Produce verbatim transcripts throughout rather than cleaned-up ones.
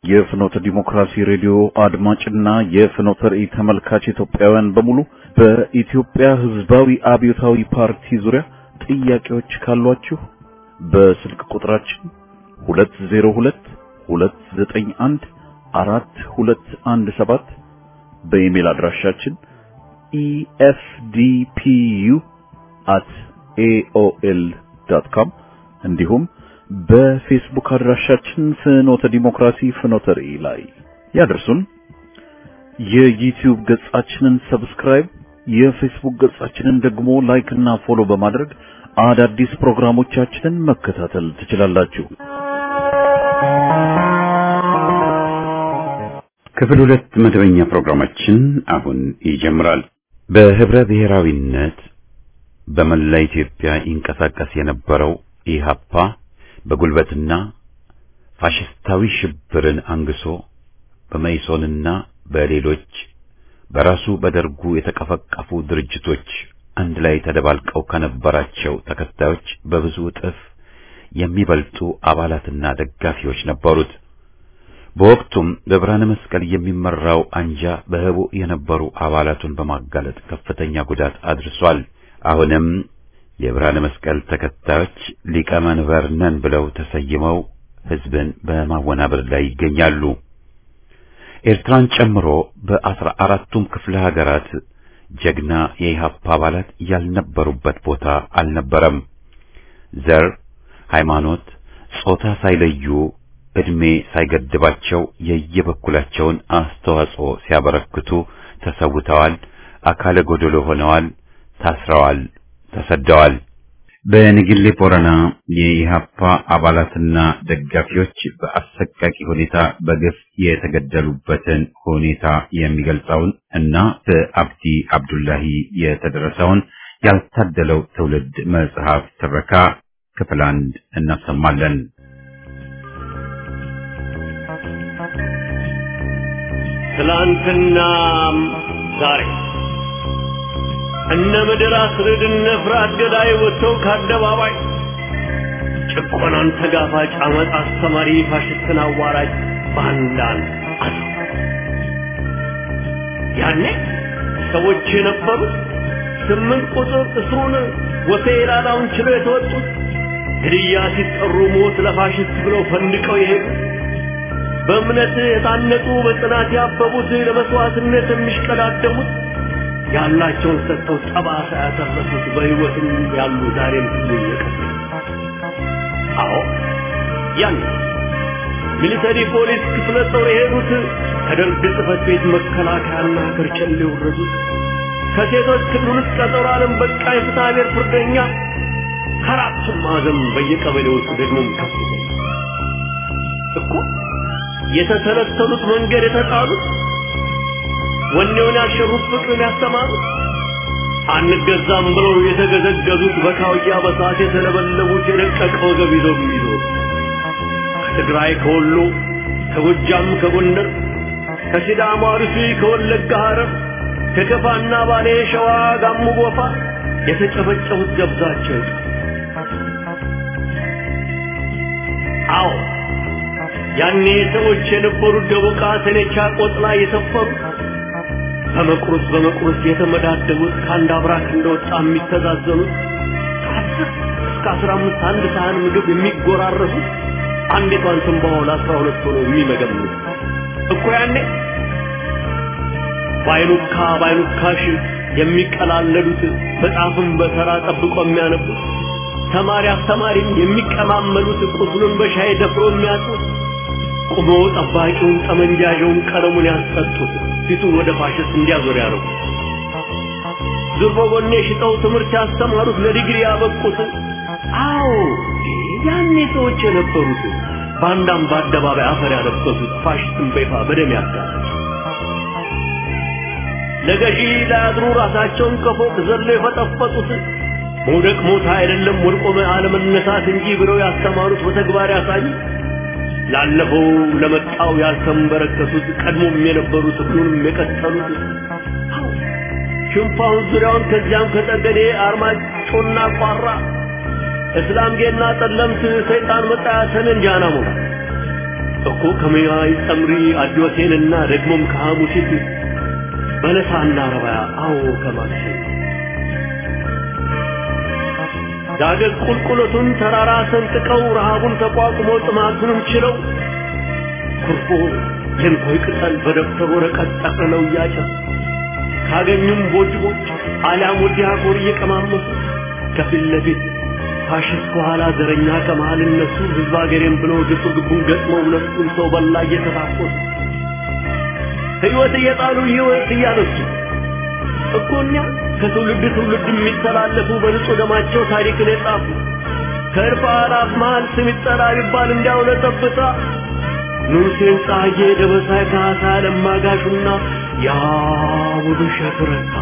የፍኖተ ዲሞክራሲ ሬዲዮ አድማጭና የፍኖተ ራእይ ተመልካች ኢትዮጵያውያን በሙሉ በኢትዮጵያ ሕዝባዊ አብዮታዊ ፓርቲ ዙሪያ ጥያቄዎች ካሏችሁ በስልክ ቁጥራችን ሁለት ዜሮ ሁለት ሁለት ዘጠኝ አንድ አራት ሁለት አንድ ሰባት በኢሜል አድራሻችን e f d p u at a o l dot com እንዲሁም በፌስቡክ አድራሻችን ፍኖተ ዲሞክራሲ ፍኖተ ራእይ ላይ ያደርሱን። የዩቲዩብ ገጻችንን ሰብስክራይብ፣ የፌስቡክ ገጻችንን ደግሞ ላይክ እና ፎሎ በማድረግ አዳዲስ ፕሮግራሞቻችንን መከታተል ትችላላችሁ። ክፍል ሁለት መደበኛ ፕሮግራማችን አሁን ይጀምራል። በህብረ ብሔራዊነት በመላ ኢትዮጵያ ይንቀሳቀስ የነበረው ኢሃፓ በጉልበትና ፋሽስታዊ ሽብርን አንግሶ በመይሶንና በሌሎች በራሱ በደርጉ የተቀፈቀፉ ድርጅቶች አንድ ላይ ተደባልቀው ከነበራቸው ተከታዮች በብዙ እጥፍ የሚበልጡ አባላትና ደጋፊዎች ነበሩት። በወቅቱም በብርሃነ መስቀል የሚመራው አንጃ በህቡ የነበሩ አባላቱን በማጋለጥ ከፍተኛ ጉዳት አድርሷል። አሁንም የብርሃነ መስቀል ተከታዮች ሊቀመንበር ነን ብለው ተሰይመው ህዝብን በማወናበድ ላይ ይገኛሉ። ኤርትራን ጨምሮ በአስራ አራቱም ክፍለ ሀገራት ጀግና የኢሃፓ አባላት ያልነበሩበት ቦታ አልነበረም። ዘር፣ ሃይማኖት፣ ጾታ ሳይለዩ እድሜ ሳይገድባቸው የየበኩላቸውን አስተዋጽኦ ሲያበረክቱ ተሰውተዋል፣ አካለ ጎደሎ ሆነዋል፣ ታስረዋል፣ ተሰደዋል። በንግሌ ቦረና የኢሃፓ አባላትና ደጋፊዎች በአሰቃቂ ሁኔታ በግፍ የተገደሉበትን ሁኔታ የሚገልጸውን እና በአብዲ አብዱላሂ የተደረሰውን ያልታደለው ትውልድ መጽሐፍ ትረካ ክፍል አንድ እናሰማለን። ትላንትና ዛሬ እነ ምድር አስርድነ ፍራት ገዳይ ወጥተው ከአደባባይ ጭቆናን ተጋፋጭ አመጽ አስተማሪ ፋሽስትን አዋራጅ ባንዳን አሉ። ያኔ ሰዎች የነበሩ ስምንት ቁጥር እስሩን ወቴላላውን ችለው የተወጡት ግድያ ሲጠሩ ሞት ለፋሽስት ብለው ፈንድቀው የሄዱ በእምነት የታነጹ በጽናት ያበቡት ለመስዋዕትነት የሚሽቀዳደሙት ያላቸውን ሰጥተው ጠባሳ ያተረፉት በህይወትም ያሉ ዛሬም ይየቀጥ አዎ ያን ሚሊተሪ ፖሊስ ክፍለ ጦር የሄዱት ከደርግ ጽሕፈት ቤት መከላከያና ከርቸሌ ወረዱት ከሴቶች ክፍል ውስጥ ቀጠሮ ዓለም በቃ የፍትሐ ብሔር ፍርደኛ ከአራቱም ማዕዘን በየቀበሌው ውስጥ ደግሞም ከፍተኛ እኮ የተሰለሰሉት መንገድ የተጣሉት ወኔውን ያሸሩት ፍቅርን ያስተማሩት አንገዛም ብለው የተገዘገዙት በካውያ በሳት የተለበለቡት የደቀቀው ገቢዘው ይዞት ከትግራይ ከወሎ ከጎጃም ከጎንደር ከሲዳማ አርሲ ከወለጋ ሐረር ከከፋና ባሌ ሸዋ ጋሞ ጎፋ የተጨፈጨፉት ገብዛቸው አዎ ያኔ ሰዎች የነበሩት ደቦቃ ተነቻ ቆጥላ የተፈሩ በመቁረስ በመቁረስ የተመዳደቡት ካንዳ አብራክ እንደወጣ የሚተዛዘኑት ከአስር እስከ አስራ አምስት አንድ ሳህን ምግብ የሚጎራረሱት አንዲቷን ትንባሆ ለአስራ ሁለት ሆኖ የሚመገቡት እኮ ያኔ ባይሉካ ባይሉካሽ የሚቀላለዱት በጣፍም በተራ ጠብቆ የሚያነቡት ተማሪ አስተማሪም የሚቀማመሉት ቁስሉን በሻይ ደፍሮ የሚያጡት ቆሞ ጠባቂውን ጠመንጃውን ቀለሙን ያስጠጡት ፊቱን ወደ ፋሽስት እንዲያዞር ያደረጉ ዙርቦጎኔ ሽጠው ትምህርት ያስተማሩት ለዲግሪ ያበቁት አዎ ያኔ ሰዎች የነበሩት ባንዳም በአደባባይ አፈር ያለበሱት ፋሽስትን በይፋ በደም ያጋሉት ለገዢ ለአድሩ ራሳቸውን ከፎቅ ዘለው የፈጠፈጡት ሞደቅ ሞት አይደለም ወድቆ አለመነሳት እንጂ ብለው ያስተማሩት በተግባር ያሳዩ ላለፈው ለመጣው ያልተንበረከቱት ቀድሞም የነበሩት ሁሉንም የቀጠሉት ሽንፋው ዙሪያውን ከዚያም ከጠገዴ አርማጮና ቋራ እስላም ጌና ጠለምት ሰይጣን መጣ ሰነን ጃናሞ እኮ ከመያይ ጸምሪ አዲዮቴንና ደግሞም ከሐሙሲት በለሳና ረባያ አዎ ከማክሲ ዳገት ቁልቁለቱን ተራራ ሰንጥቀው ረሃቡን ተቋቁሞ ጥማቱንም ችለው ኩርፎ የንኮይ ቅጠል በደብተር ወረቀት ጠቅልለው እያጨሱ ካገኙም ቦጅቦች አሊያም ወዲያ ጎር እየቀማመሱ ከፊት ለፊት ፋሽስት ከኋላ ዘረኛ ከመሃል እነሱ ህዝብ አገሬን ብለው ግፉ ግቡን ገጥመው ሁለቱን ሰው በላ እየተታቆሱ ህይወት እየጣሉ ህይወት እያነሱ እኮኛ ከትውልድ ትውልድ የሚተላለፉ በንጹህ ደማቸው ታሪክን የጻፉ ከእርፍ አላፍ መሃል ስም ይጠራ ይባል እንዲያው ለጠብታ ንጉሴን ጻጌ ደበሳይ ካሳ ለማጋሹና ያ ውዱ ሸክረታ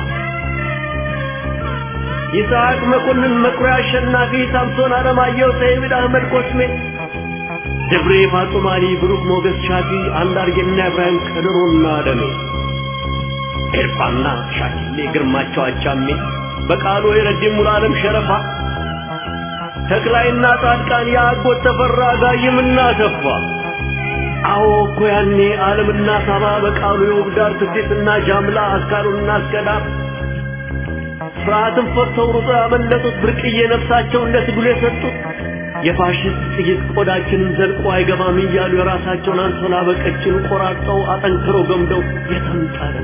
ይስሐቅ መኮንን መኩሪያ አሸናፊ ሳምሶን አለማየሁ ሰይድ አህመድ ኮስሜ ደብሬ ፋጡማሊ ብሩክ ሞገስ ሻፊ አንዳርጌና ኢብራሂም ከድሮና ደሜ ኤርፋና ሻኪሌ ግርማቸው አቻሜ በቃሉ የረዲም ሙሉዓለም ሸረፋ ተክላይና ጻድቃን ያጎት ተፈራ ጋይምና ተፋ አዎ እኮ ያኔ ዓለምና ሳባ በቃሉ ይወግዳር ትዴትና ጃምላ አስካሩና አስከዳር ፍርሃትን ፈርተው ሩጠው ያመለጡት ብርቅዬ ነፍሳቸው እንደ ትግሉ የሰጡት የፋሽስት ጥይት ቆዳችንን ዘልቆ አይገባም እያሉ የራሳቸውን አንሶላ በቀጭኑ ቆራርጠው አጠንክረው ገምደው የተንጣለጡ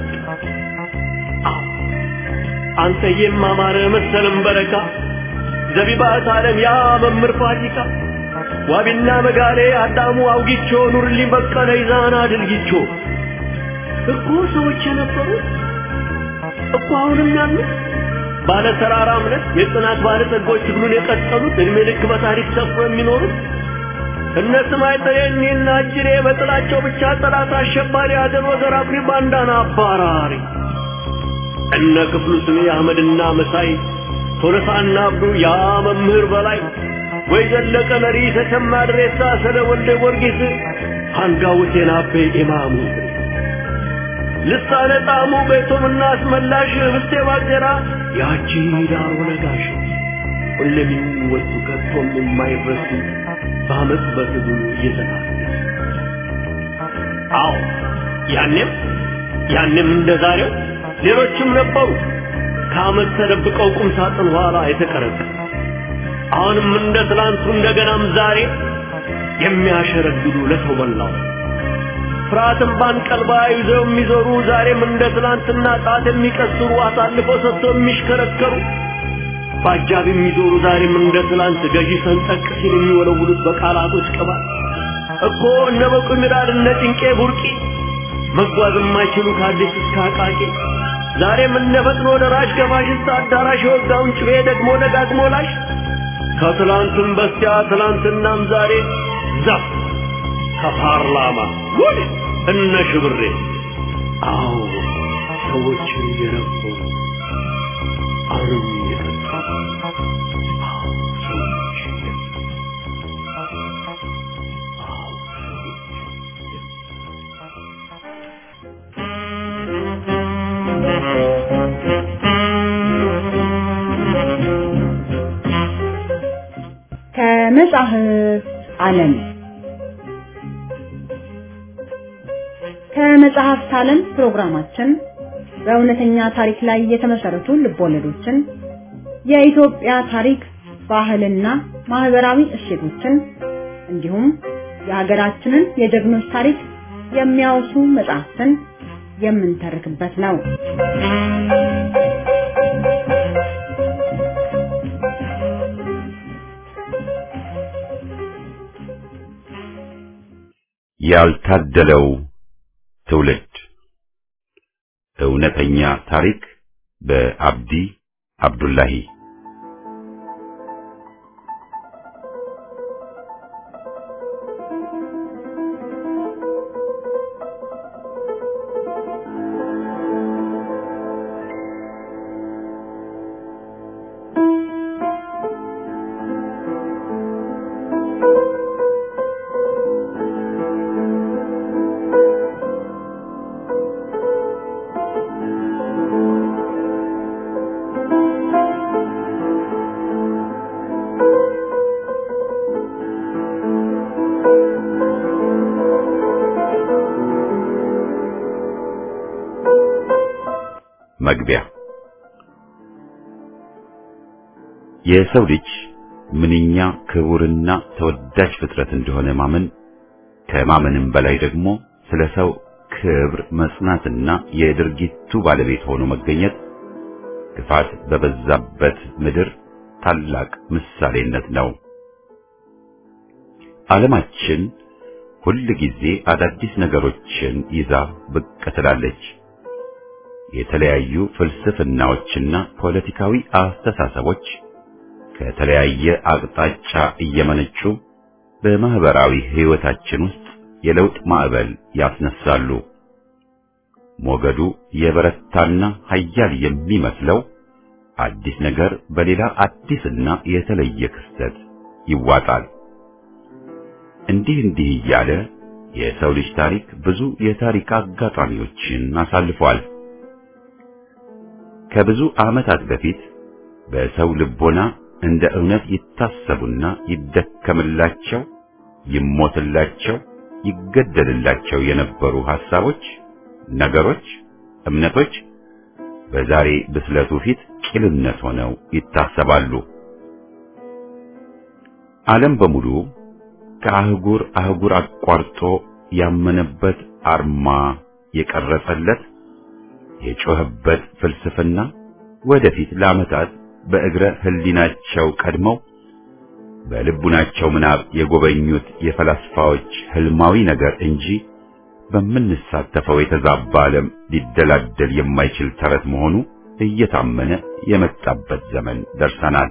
አንተ የማማረ መሰለም በረካ ዘቢባት ዓለም ያ መምር ፋሲካ ዋቢና መጋሌ አዳሙ አውጊቾ ኑርልኝ በቀለ ይዛና ድልጊቾ እኮ ሰዎች የነበሩ እኮ አሁንም ያሉ ባለ ተራራ እምነት የጽናት ባለ ጸጎች ትግሉን የቀጠሉት እድሜ ልክ በታሪክ ሰፍሮ የሚኖሩት እነ ስማይ ጠየኝና እጅሬ በጥላቸው ብቻ ጠላት አሸባሪ አደን ወገር አፍሪ ባንዳና አባራሪ እነ ክፍሉ ስሜ አህመድና መሳይ ቶለሳና አብዱ ያ መምህር በላይ ወይ ዘለቀ ነሪ ተሰማ ድሬሳ ሰለ ወልደ ጊዮርጊስ አንጋው ቴናቤ ኢማሙ ልሳነ ጣሙ ቤቱምና አስመላሽ ህብስቴ ባጀራ ያቺ ዳሩ ነጋሽ ሁሉም ወጡ ከቶም የማይረሱ ባመጽ በትግሉ ይዘናል አዎ ያኔም ያኔም እንደዛሬው ሌሎችም ነበሩ ካመት ተደብቀው ቁም ሳጥን ኋላ የተቀረቀ አሁንም እንደ ትላንቱ እንደገናም ዛሬ የሚያሸረግዱ ለሰው በላው ፍራትን ባንቀልባ ይዘው የሚዞሩ ዛሬም እንደ ትላንትና ጣት የሚቀስሩ አሳልፎ ሰጥቶ የሚሽከረከሩ ባጃብ የሚዞሩ ዛሬም እንደ ትላንት ገዢ ሰንጠቅ ሲል የሚወለውሉት በቃላቶች ቅባት እኮ እነ በቁ ሚራድ እነ ጭንቄ ቡርቂ መጓዝ የማይችሉ ከአዲስ እስከ አቃቂ ዛሬም እነ ፈጥኖ ደራሽ ከፋሽስት አዳራሽ ወጋውን ጭቤ ደግሞ ደጋግሞ ላሽ ከትላንትም በስቲያ ትላንትናም ዛሬ ዛፍ ከፓርላማ ጉድ እነ ሽብሬ አዎ ሰዎች የነበሩ አሁንም የቀጠሉ አዎ ሰዎች አዎ ከመጽሐፍ ዓለም ከመጽሐፍት ዓለም ፕሮግራማችን በእውነተኛ ታሪክ ላይ የተመሰረቱ ልቦለዶችን የኢትዮጵያ ታሪክ ባህልና ማህበራዊ እሴቶችን እንዲሁም የሀገራችንን የጀግኖች ታሪክ የሚያወሱ መጽሐፍትን የምንተርክበት ነው። ያልታደለው ትውልድ እውነተኛ ታሪክ በአብዲ አብዱላሂ መግቢያ የሰው ልጅ ምንኛ ክቡርና ተወዳጅ ፍጥረት እንደሆነ ማመን ከማመንም በላይ ደግሞ ስለ ሰው ክብር መጽናትና የድርጊቱ ባለቤት ሆኖ መገኘት ክፋት በበዛበት ምድር ታላቅ ምሳሌነት ነው። ዓለማችን ሁል ጊዜ አዳዲስ ነገሮችን ይዛ ብቅ ትላለች። የተለያዩ ፍልስፍናዎችና ፖለቲካዊ አስተሳሰቦች ከተለያየ አቅጣጫ እየመነጩ በማህበራዊ ሕይወታችን ውስጥ የለውጥ ማዕበል ያስነሳሉ። ሞገዱ የበረታና ኃያል የሚመስለው አዲስ ነገር በሌላ አዲስና የተለየ ክስተት ይዋጣል። እንዲህ እንዲህ እያለ የሰው ልጅ ታሪክ ብዙ የታሪክ አጋጣሚዎችን አሳልፏል። ከብዙ ዓመታት በፊት በሰው ልቦና እንደ እውነት ይታሰቡና ይደከምላቸው፣ ይሞትላቸው፣ ይገደልላቸው የነበሩ ሐሳቦች፣ ነገሮች፣ እምነቶች በዛሬ ብስለቱ ፊት ቂልነት ሆነው ይታሰባሉ። ዓለም በሙሉ ከአህጉር አህጉር አቋርጦ ያመነበት አርማ የቀረጸለት የጮህበት ፍልስፍና ወደፊት ለዓመታት በእግረ ህሊናቸው ቀድመው በልቡናቸው ምናብ የጎበኙት የፈላስፋዎች ህልማዊ ነገር እንጂ በምንሳተፈው የተዛባ ዓለም ሊደላደል የማይችል ተረት መሆኑ እየታመነ የመጣበት ዘመን ደርሰናል።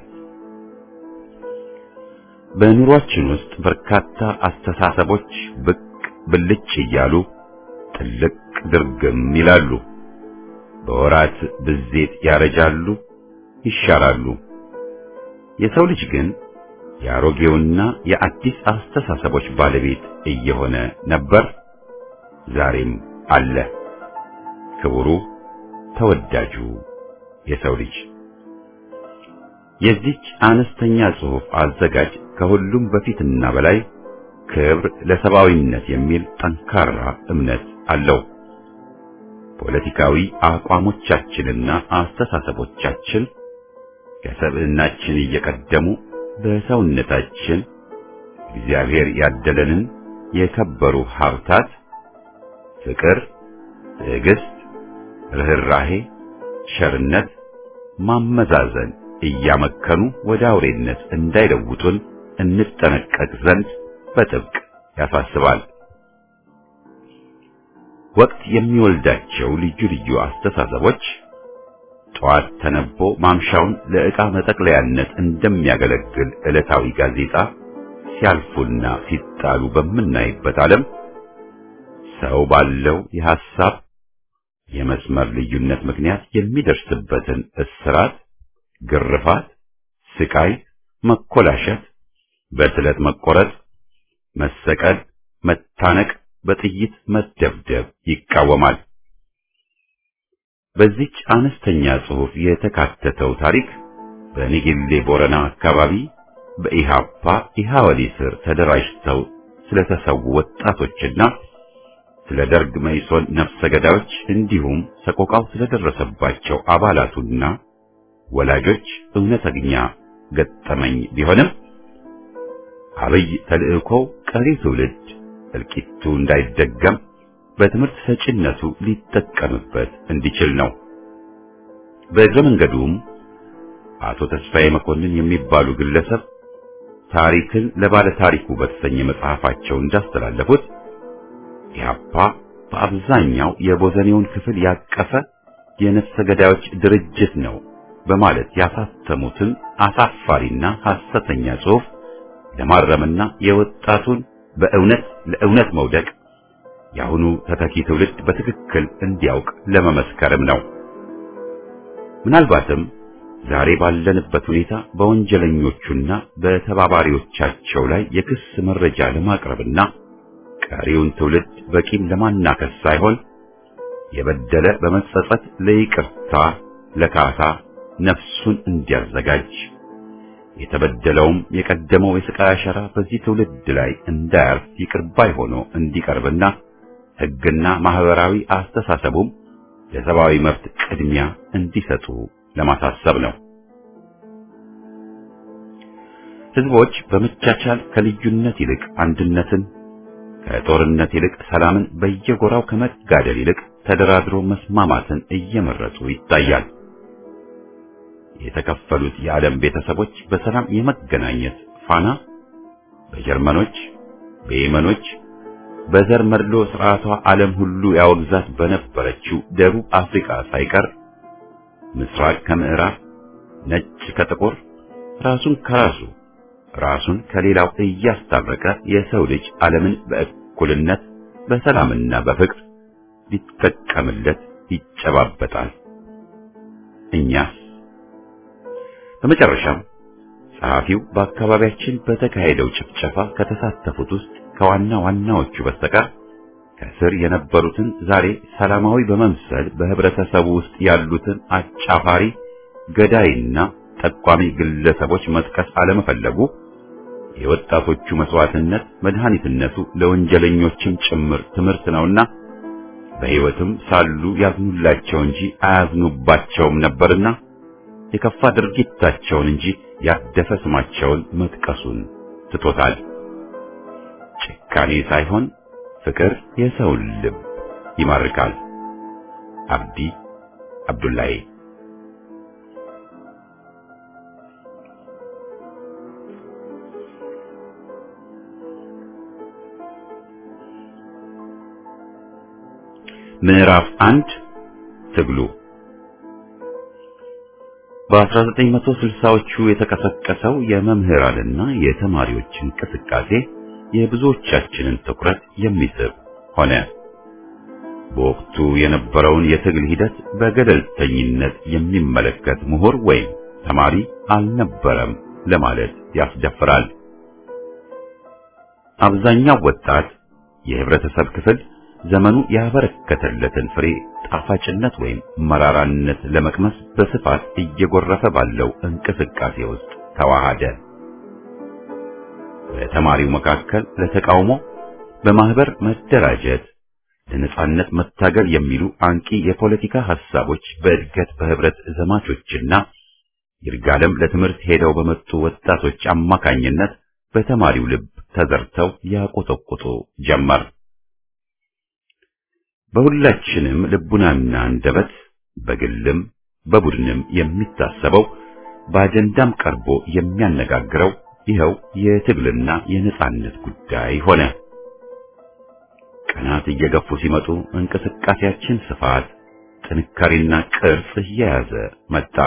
በኑሯችን ውስጥ በርካታ አስተሳሰቦች ብቅ ብልጭ እያሉ ጥልቅ ድርግም ይላሉ። በወራት ብዜት ያረጃሉ፣ ይሻራሉ። የሰው ልጅ ግን የአሮጌውና የአዲስ አስተሳሰቦች ባለቤት እየሆነ ነበር፣ ዛሬም አለ። ክቡሩ ተወዳጁ የሰው ልጅ። የዚች አነስተኛ ጽሑፍ አዘጋጅ ከሁሉም በፊትና በላይ ክብር ለሰብአዊነት የሚል ጠንካራ እምነት አለው። ፖለቲካዊ አቋሞቻችንና አስተሳሰቦቻችን ከሰብዕናችን እየቀደሙ በሰውነታችን እግዚአብሔር ያደለንን የከበሩ ሀብታት ፍቅር፣ ትዕግስት፣ ርህራሄ፣ ቸርነት፣ ማመዛዘን እያመከኑ ወደ አውሬነት እንዳይለውጡን እንጠነቀቅ ዘንድ በጥብቅ ያሳስባል። ወቅት የሚወልዳቸው ልዩ ልዩ አስተሳሰቦች ጠዋት ተነቦ ማምሻውን ለዕቃ መጠቅለያነት እንደሚያገለግል ዕለታዊ ጋዜጣ ሲያልፉና ሲጣሉ በምናይበት ዓለም ሰው ባለው የሐሳብ የመስመር ልዩነት ምክንያት የሚደርስበትን እስራት፣ ግርፋት፣ ስቃይ፣ መኮላሸት፣ በስለት መቆረጥ፣ መሰቀል፣ መታነቅ፣ በጥይት መደብደብ ይቃወማል። በዚች አነስተኛ ጽሑፍ የተካተተው ታሪክ በኒጌሌ ቦረና አካባቢ በኢሃፓ ኢሃወሊ ስር ተደራጅተው ስለተሰዉ ወጣቶችና ስለ ደርግ መኢሶን ነፍሰ ገዳዮች እንዲሁም ሰቆቃው ስለደረሰባቸው አባላቱና ወላጆች እውነተኛ ገጠመኝ ቢሆንም አብይ ተልእኮው ቀሪ ትውልድ እልቂቱ እንዳይደገም በትምህርት ሰጪነቱ ሊጠቀምበት እንዲችል ነው። በእግረ መንገዱም አቶ ተስፋዬ መኮንን የሚባሉ ግለሰብ ታሪክን ለባለ ታሪኩ በተሰኘ መጽሐፋቸው እንዳስተላለፉት ኢህአፓ በአብዛኛው የቦዘኔውን ክፍል ያቀፈ የነፍሰ ገዳዮች ድርጅት ነው በማለት ያሳተሙትን አሳፋሪና ሐሰተኛ ጽሑፍ ለማረምና የወጣቱን በእውነት ለእውነት መውደቅ የአሁኑ ተተኪ ትውልድ በትክክል እንዲያውቅ ለመመስከርም ነው። ምናልባትም ዛሬ ባለንበት ሁኔታ በወንጀለኞቹና በተባባሪዎቻቸው ላይ የክስ መረጃ ለማቅረብና ቀሪውን ትውልድ በቂም ለማናከስ ሳይሆን የበደለ በመጸጸት ለይቅርታ ለካሳ ነፍሱን እንዲያዘጋጅ የተበደለውም የቀደመው የስቃይ አሻራ በዚህ ትውልድ ላይ እንዳያርፍ ይቅር ባይ ሆኖ እንዲቀርብና ሕግና ማህበራዊ አስተሳሰቡም ለሰብአዊ መብት ቅድሚያ እንዲሰጡ ለማሳሰብ ነው። ህዝቦች በመቻቻል ከልዩነት ይልቅ አንድነትን፣ ከጦርነት ይልቅ ሰላምን፣ በየጎራው ከመጋደል ይልቅ ተደራድሮ መስማማትን እየመረጡ ይታያል። የተከፈሉት የዓለም ቤተሰቦች በሰላም የመገናኘት ፋና በጀርመኖች፣ በየመኖች፣ በዘር መድሎ ስርዓቷ ዓለም ሁሉ ያወግዛት በነበረችው ደቡብ አፍሪካ ሳይቀር ምስራቅ ከምዕራብ፣ ነጭ ከጥቁር፣ ራሱን ከራሱ ራሱን ከሌላው እያስታረቀ የሰው ልጅ ዓለምን በእኩልነት በሰላምና በፍቅር ሊጠቀምለት ይጨባበጣል። እኛስ? በመጨረሻም ጸሐፊው በአካባቢያችን በተካሄደው ጭፍጨፋ ከተሳተፉት ውስጥ ከዋና ዋናዎቹ በስተቀር ከስር የነበሩትን ዛሬ ሰላማዊ በመምሰል በህብረተሰቡ ውስጥ ያሉትን አጫፋሪ፣ ገዳይና ጠቋሚ ግለሰቦች መጥቀስ አለመፈለጉ የወጣቶቹ መስዋዕትነት መድኃኒትነቱ ለወንጀለኞችም ጭምር ትምህርት ነውና በሕይወትም ሳሉ ያዝኑላቸው እንጂ አያዝኑባቸውም ነበርና የከፋ ድርጊታቸውን እንጂ ያደፈ ስማቸውን መጥቀሱን ትቶታል። ጭካኔ ሳይሆን ፍቅር የሰውን ልብ ይማርካል። አብዲ አብዱላሂ። ምዕራፍ አንድ ትግሉ በአስራ ዘጠኝ መቶ ስልሳዎቹ የተቀሰቀሰው የመምህራንና የተማሪዎች እንቅስቃሴ የብዙዎቻችንን ትኩረት የሚስብ ሆነ። በወቅቱ የነበረውን የትግል ሂደት በገለልተኝነት የሚመለከት ምሁር ወይም ተማሪ አልነበረም ለማለት ያስደፍራል። አብዛኛው ወጣት የህብረተሰብ ክፍል ዘመኑ ያበረከተለትን ፍሬ ጣፋጭነት ወይም መራራነት ለመቅመስ በስፋት እየጎረፈ ባለው እንቅስቃሴ ውስጥ ተዋሃደ። በተማሪው መካከል ለተቃውሞ በማህበር መደራጀት፣ ለነጻነት መታገል የሚሉ አንቂ የፖለቲካ ሐሳቦች በእድገት በህብረት ዘማቾችና ይርጋለም ለትምህርት ሄደው በመጡ ወጣቶች አማካኝነት በተማሪው ልብ ተዘርተው ያቆጠቁጡ ጀመር። በሁላችንም ልቡናና አንደበት በግልም በቡድንም የሚታሰበው በአጀንዳም ቀርቦ የሚያነጋግረው ይኸው የትግልና የነጻነት ጉዳይ ሆነ። ቀናት እየገፉ ሲመጡ እንቅስቃሴያችን ስፋት፣ ጥንካሬና ቅርጽ እየያዘ መጣ።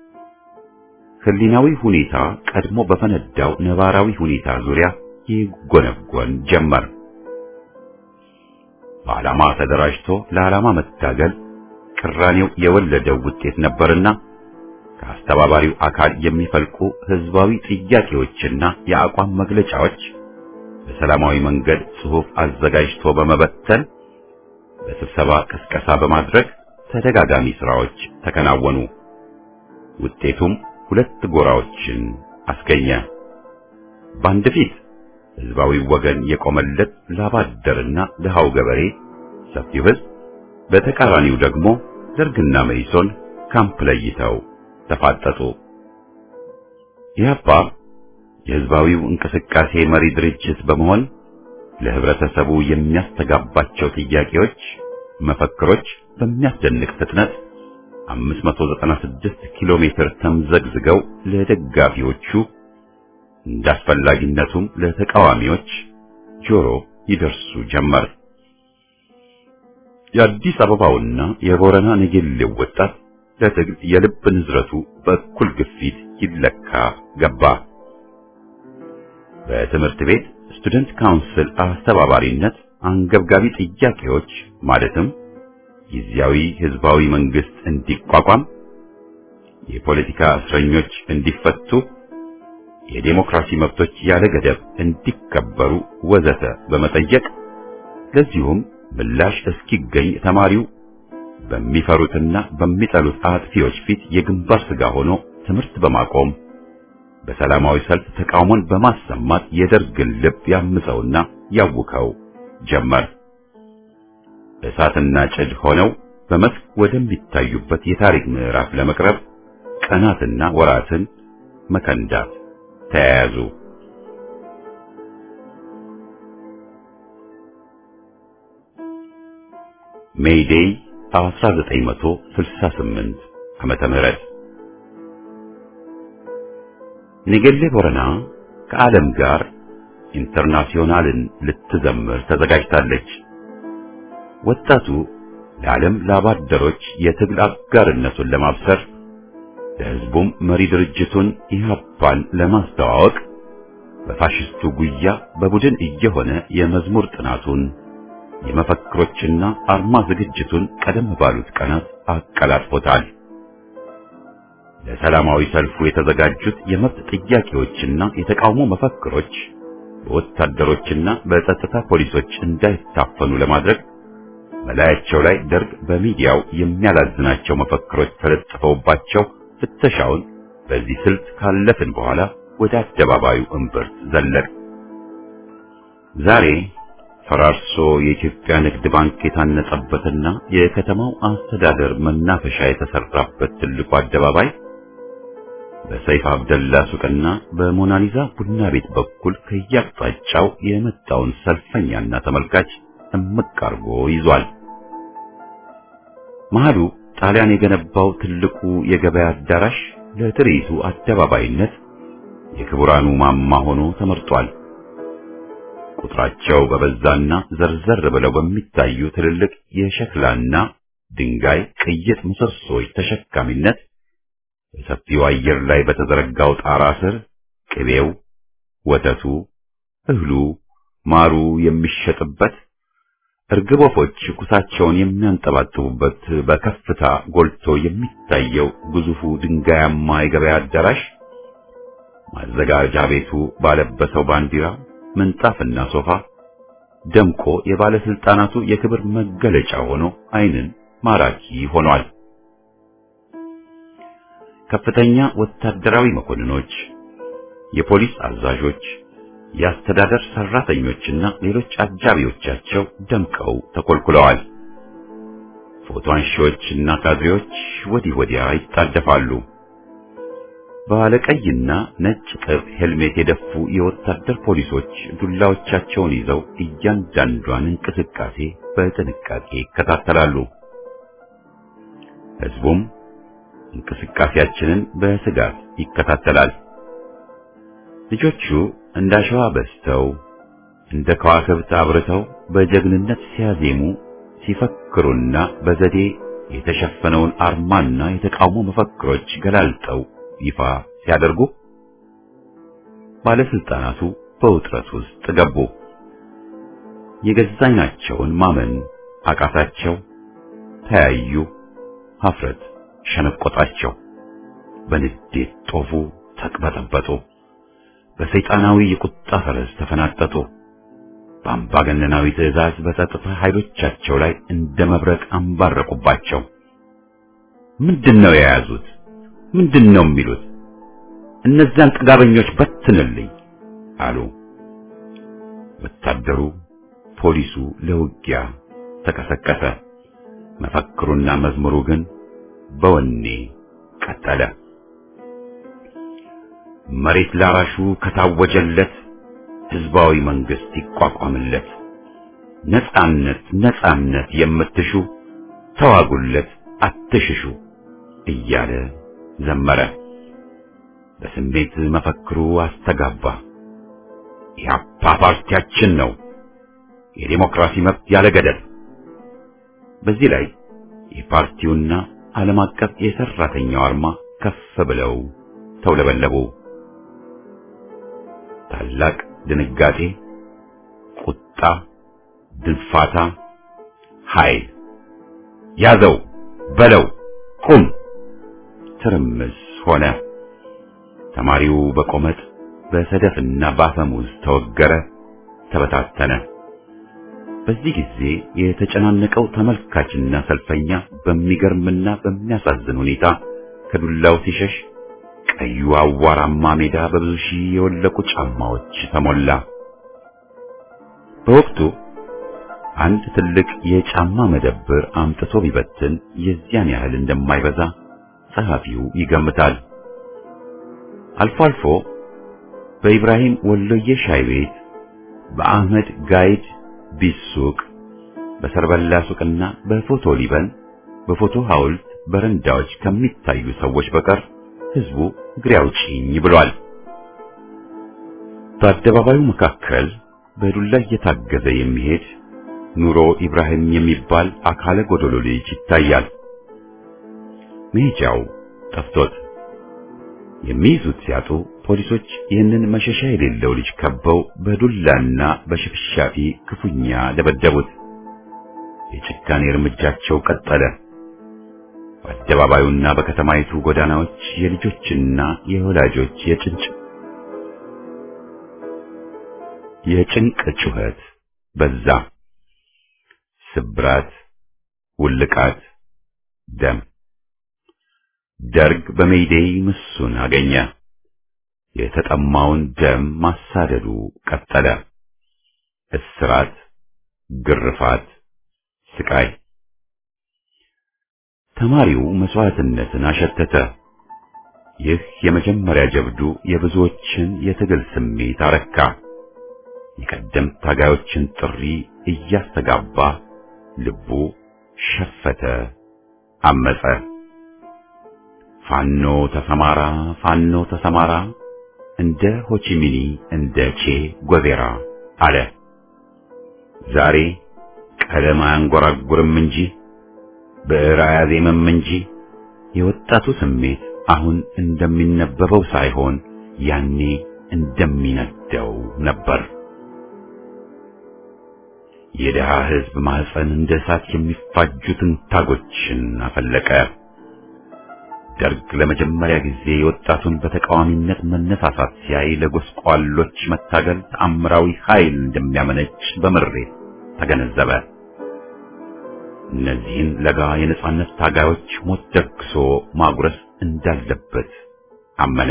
ህሊናዊ ሁኔታ ቀድሞ በፈነዳው ነባራዊ ሁኔታ ዙሪያ ይጎነጎን ጀመር። በዓላማ ተደራጅቶ ለዓላማ መታገል ቅራኔው የወለደው ውጤት ነበርና ከአስተባባሪው አካል የሚፈልቁ ህዝባዊ ጥያቄዎችና የአቋም መግለጫዎች በሰላማዊ መንገድ ጽሑፍ አዘጋጅቶ በመበተን በስብሰባ ቅስቀሳ በማድረግ ተደጋጋሚ ስራዎች ተከናወኑ። ውጤቱም ሁለት ጎራዎችን አስገኘ። በአንድ ፊት ህዝባዊ ወገን የቆመለት ላባደርና ድሃው ገበሬ ሰፊው ህዝብ፣ በተቃራኒው ደግሞ ደርግና መኢሶን ካምፕ ለይተው ተፋጠጡ። ኢህአፓ የህዝባዊው እንቅስቃሴ መሪ ድርጅት በመሆን ለህብረተሰቡ የሚያስተጋባቸው ጥያቄዎች፣ መፈክሮች በሚያስደንቅ ፍጥነት አምስት መቶ ዘጠና ስድስት ኪሎ ሜትር ተምዘግዝገው ለደጋፊዎቹ እንዳስፈላጊነቱም ለተቃዋሚዎች ጆሮ ይደርሱ ጀመር። የአዲስ አበባውና የቦረና ነገሌው ወጣት ለትግል የልብ ንዝረቱ በእኩል ግፊት ይለካ ገባ። በትምህርት ቤት ስቱደንት ካውንስል አስተባባሪነት አንገብጋቢ ጥያቄዎች ማለትም ጊዜያዊ ህዝባዊ መንግስት እንዲቋቋም፣ የፖለቲካ እስረኞች እንዲፈቱ፣ የዴሞክራሲ መብቶች ያለ ገደብ እንዲከበሩ ወዘተ በመጠየቅ ለዚሁም ምላሽ እስኪገኝ ተማሪው በሚፈሩትና በሚጠሉት አጥፊዎች ፊት የግንባር ስጋ ሆኖ ትምህርት በማቆም በሰላማዊ ሰልፍ ተቃውሞን በማሰማት የደርግን ልብ ያምፀውና ያውከው ጀመር። እሳትና ጭድ ሆነው በመስክ ወደሚታዩበት የታሪክ ምዕራፍ ለመቅረብ ቀናትና ወራትን መከንዳት ተያያዙ። ሜይዴይ አስራ ዘጠኝ መቶ ስልሳ ስምንት ዓመተ ምህረት ኔጌሌ ቦረና ከዓለም ጋር ኢንተርናሽናልን ልትዘምር ተዘጋጅታለች። ወጣቱ ለዓለም ላባደሮች የትግል አጋርነቱን ለማብሰር ለሕዝቡም መሪ ድርጅቱን ኢህአፓን ለማስተዋወቅ በፋሽስቱ ጉያ በቡድን እየሆነ የመዝሙር ጥናቱን የመፈክሮችና አርማ ዝግጅቱን ቀደም ባሉት ቀናት አቀላጥፎታል። ለሰላማዊ ሰልፉ የተዘጋጁት የመብት ጥያቄዎችና የተቃውሞ መፈክሮች በወታደሮችና በጸጥታ ፖሊሶች እንዳይታፈኑ ለማድረግ በላያቸው ላይ ደርግ በሚዲያው የሚያላዝናቸው መፈክሮች ተለጥፈውባቸው ፍተሻውን በዚህ ስልት ካለፍን በኋላ ወደ አደባባዩ እምብርት ዘለቅ። ዛሬ ፈራርሶ የኢትዮጵያ ንግድ ባንክ የታነጸበትና የከተማው አስተዳደር መናፈሻ የተሰራበት ትልቁ አደባባይ በሰይፍ አብደላ ሱቅና በሞናሊዛ ቡና ቤት በኩል ከያቅጣጫው የመጣውን ሰልፈኛና ተመልካች እምቅ አርጎ ይዟል። መሃሉ ጣሊያን የገነባው ትልቁ የገበያ አዳራሽ ለትርኢቱ አደባባይነት የክቡራኑ ማማ ሆኖ ተመርጧል። ቁጥራቸው በበዛና ዘርዘር ብለው በሚታዩ ትልልቅ የሸክላና ድንጋይ ቅይጥ ምሰሶች ተሸካሚነት በሰፊው አየር ላይ በተዘረጋው ጣራ ስር ቅቤው፣ ወተቱ፣ እህሉ፣ ማሩ የሚሸጥበት እርግብ ወፎች ኩሳቸውን የሚያንጠባጥቡበት በከፍታ ጎልቶ የሚታየው ግዙፉ ድንጋያማ የገበያ አዳራሽ ማዘጋጃ ቤቱ ባለበሰው ባንዲራ ምንጣፍና ሶፋ ደምቆ የባለስልጣናቱ የክብር መገለጫ ሆኖ ዓይንን ማራኪ ሆኗል። ከፍተኛ ወታደራዊ መኮንኖች፣ የፖሊስ አዛዦች፣ የአስተዳደር ሰራተኞችና ሌሎች አጃቢዎቻቸው ደምቀው ተኮልኩለዋል። ፎቶ አንሺዎችና ካድሬዎች ወዲህ ወዲያ ይጣደፋሉ። ባለቀይና ነጭ ጥብ ሄልሜት የደፉ የወታደር ፖሊሶች ዱላዎቻቸውን ይዘው እያንዳንዷን እንቅስቃሴ በጥንቃቄ ይከታተላሉ። ሕዝቡም እንቅስቃሴያችንን በስጋት ይከታተላል። ልጆቹ እንዳሸዋ በስተው እንደ ከዋክብት አብርተው በጀግንነት ሲያዜሙ ሲፈክሩና በዘዴ የተሸፈነውን አርማና የተቃውሞ መፈክሮች ገላልጠው ይፋ ሲያደርጉ ባለስልጣናቱ በውጥረት ውስጥ ገቡ። የገዛኛቸውን ማመን አቃታቸው። ተያዩ። ሀፍረት ሸነቆጣቸው። በንዴት ጦፉ፣ ተቅበጠበጡ። በሰይጣናዊ የቁጣ ፈረስ ተፈናጠጡ። በአምባገነናዊ ትዕዛዝ በጸጥታ ኃይሎቻቸው ላይ እንደ መብረቅ አንባረቁባቸው። ምንድነው የያዙት? ምንድነው የሚሉት? እነዚያን ጥጋበኞች በትንልኝ አሉ። ወታደሩ፣ ፖሊሱ ለውጊያ ተቀሰቀሰ። መፈክሩና መዝሙሩ ግን በወኔ ቀጠለ። መሬት ላራሹ ከታወጀለት ህዝባዊ መንግስት ይቋቋምለት። ነጻነት ነጻነት የምትሹ ተዋጉለት አትሽሹ እያለ ዘመረ። በስሜት መፈክሩ አስተጋባ። ኢህአፓ ፓርቲያችን ነው፣ የዲሞክራሲ መብት ያለ ገደብ። በዚህ ላይ የፓርቲውና ዓለም አቀፍ የሰራተኛው አርማ ከፍ ብለው ተውለበለቡ። ታላቅ ድንጋጤ፣ ቁጣ፣ ድንፋታ፣ ኃይል፣ ያዘው በለው ቁም ትርምስ ሆነ። ተማሪው በቆመጥ በሰደፍና በአፈሙዝ ተወገረ፣ ተበታተነ። በዚህ ጊዜ የተጨናነቀው ተመልካችና ሰልፈኛ በሚገርምና በሚያሳዝን ሁኔታ ከዱላው ሲሸሽ ቀዩ አዋራማ ሜዳ በብዙ ሺህ የወለቁ ጫማዎች ተሞላ። በወቅቱ አንድ ትልቅ የጫማ መደብር አምጥቶ ቢበትን የዚያን ያህል እንደማይበዛ ጸሐፊው ይገምታል። አልፎ አልፎ በኢብራሂም ወሎዬ ሻይ ቤት፣ በአህመድ ጋይድ ቢሱቅ፣ በሰርበላ ሱቅና በፎቶ ሊበን በፎቶ ሐውልት በረንዳዎች ከሚታዩ ሰዎች በቀር ህዝቡ እግሬ አውጪኝ ብሏል። በአደባባዩ መካከል በዱላ እየታገዘ የሚሄድ ኑሮ ኢብራሂም የሚባል አካለ ጎዶሎ ልጅ ይታያል። መሄጃው ጠፍቶት የሚይዙት ሲያጡ ፖሊሶች ይህንን መሸሻ የሌለው ልጅ ከበው በዱላና በሽፍሻፊ ክፉኛ ደበደቡት። የጭካኔ እርምጃቸው ቀጠለ። በአደባባዩና በከተማይቱ ጎዳናዎች የልጆችና የወላጆች የጭንጭ የጭንቅ ጩኸት በዛ። ስብራት፣ ውልቃት፣ ደም። ደርግ በሜይዴይ ምሱን አገኘ። የተጠማውን ደም ማሳደዱ ቀጠለ። እስራት፣ ግርፋት፣ ስቃይ። ተማሪው መስዋዕትነትን አሸተተ። ይህ የመጀመሪያ ጀብዱ የብዙዎችን የትግል ስሜት አረካ። የቀደምት ታጋዮችን ጥሪ እያስተጋባ ልቡ ሸፈተ፣ አመጸ። ፋኖ ተሰማራ፣ ፋኖ ተሰማራ፣ እንደ ሆቺሚኒ እንደ ቼ ጎቬራ አለ። ዛሬ ቀለም አያንጎራጉርም እንጂ ብዕር አያዜምም እንጂ የወጣቱ ስሜት አሁን እንደሚነበበው ሳይሆን ያኔ እንደሚነደው ነበር። የደሃ ሕዝብ ማህፀን እንደ እሳት የሚፋጁትን ታጎችን አፈለቀ። ደርግ ለመጀመሪያ ጊዜ የወጣቱን በተቃዋሚነት መነሳሳት ሲያይ ለጎስቋሎች መታገል ተአምራዊ ኃይል እንደሚያመነጭ በምሬት ተገነዘበ። እነዚህን ለጋ የነጻነት ታጋዮች ሞት ደግሶ ማጉረስ እንዳለበት አመነ።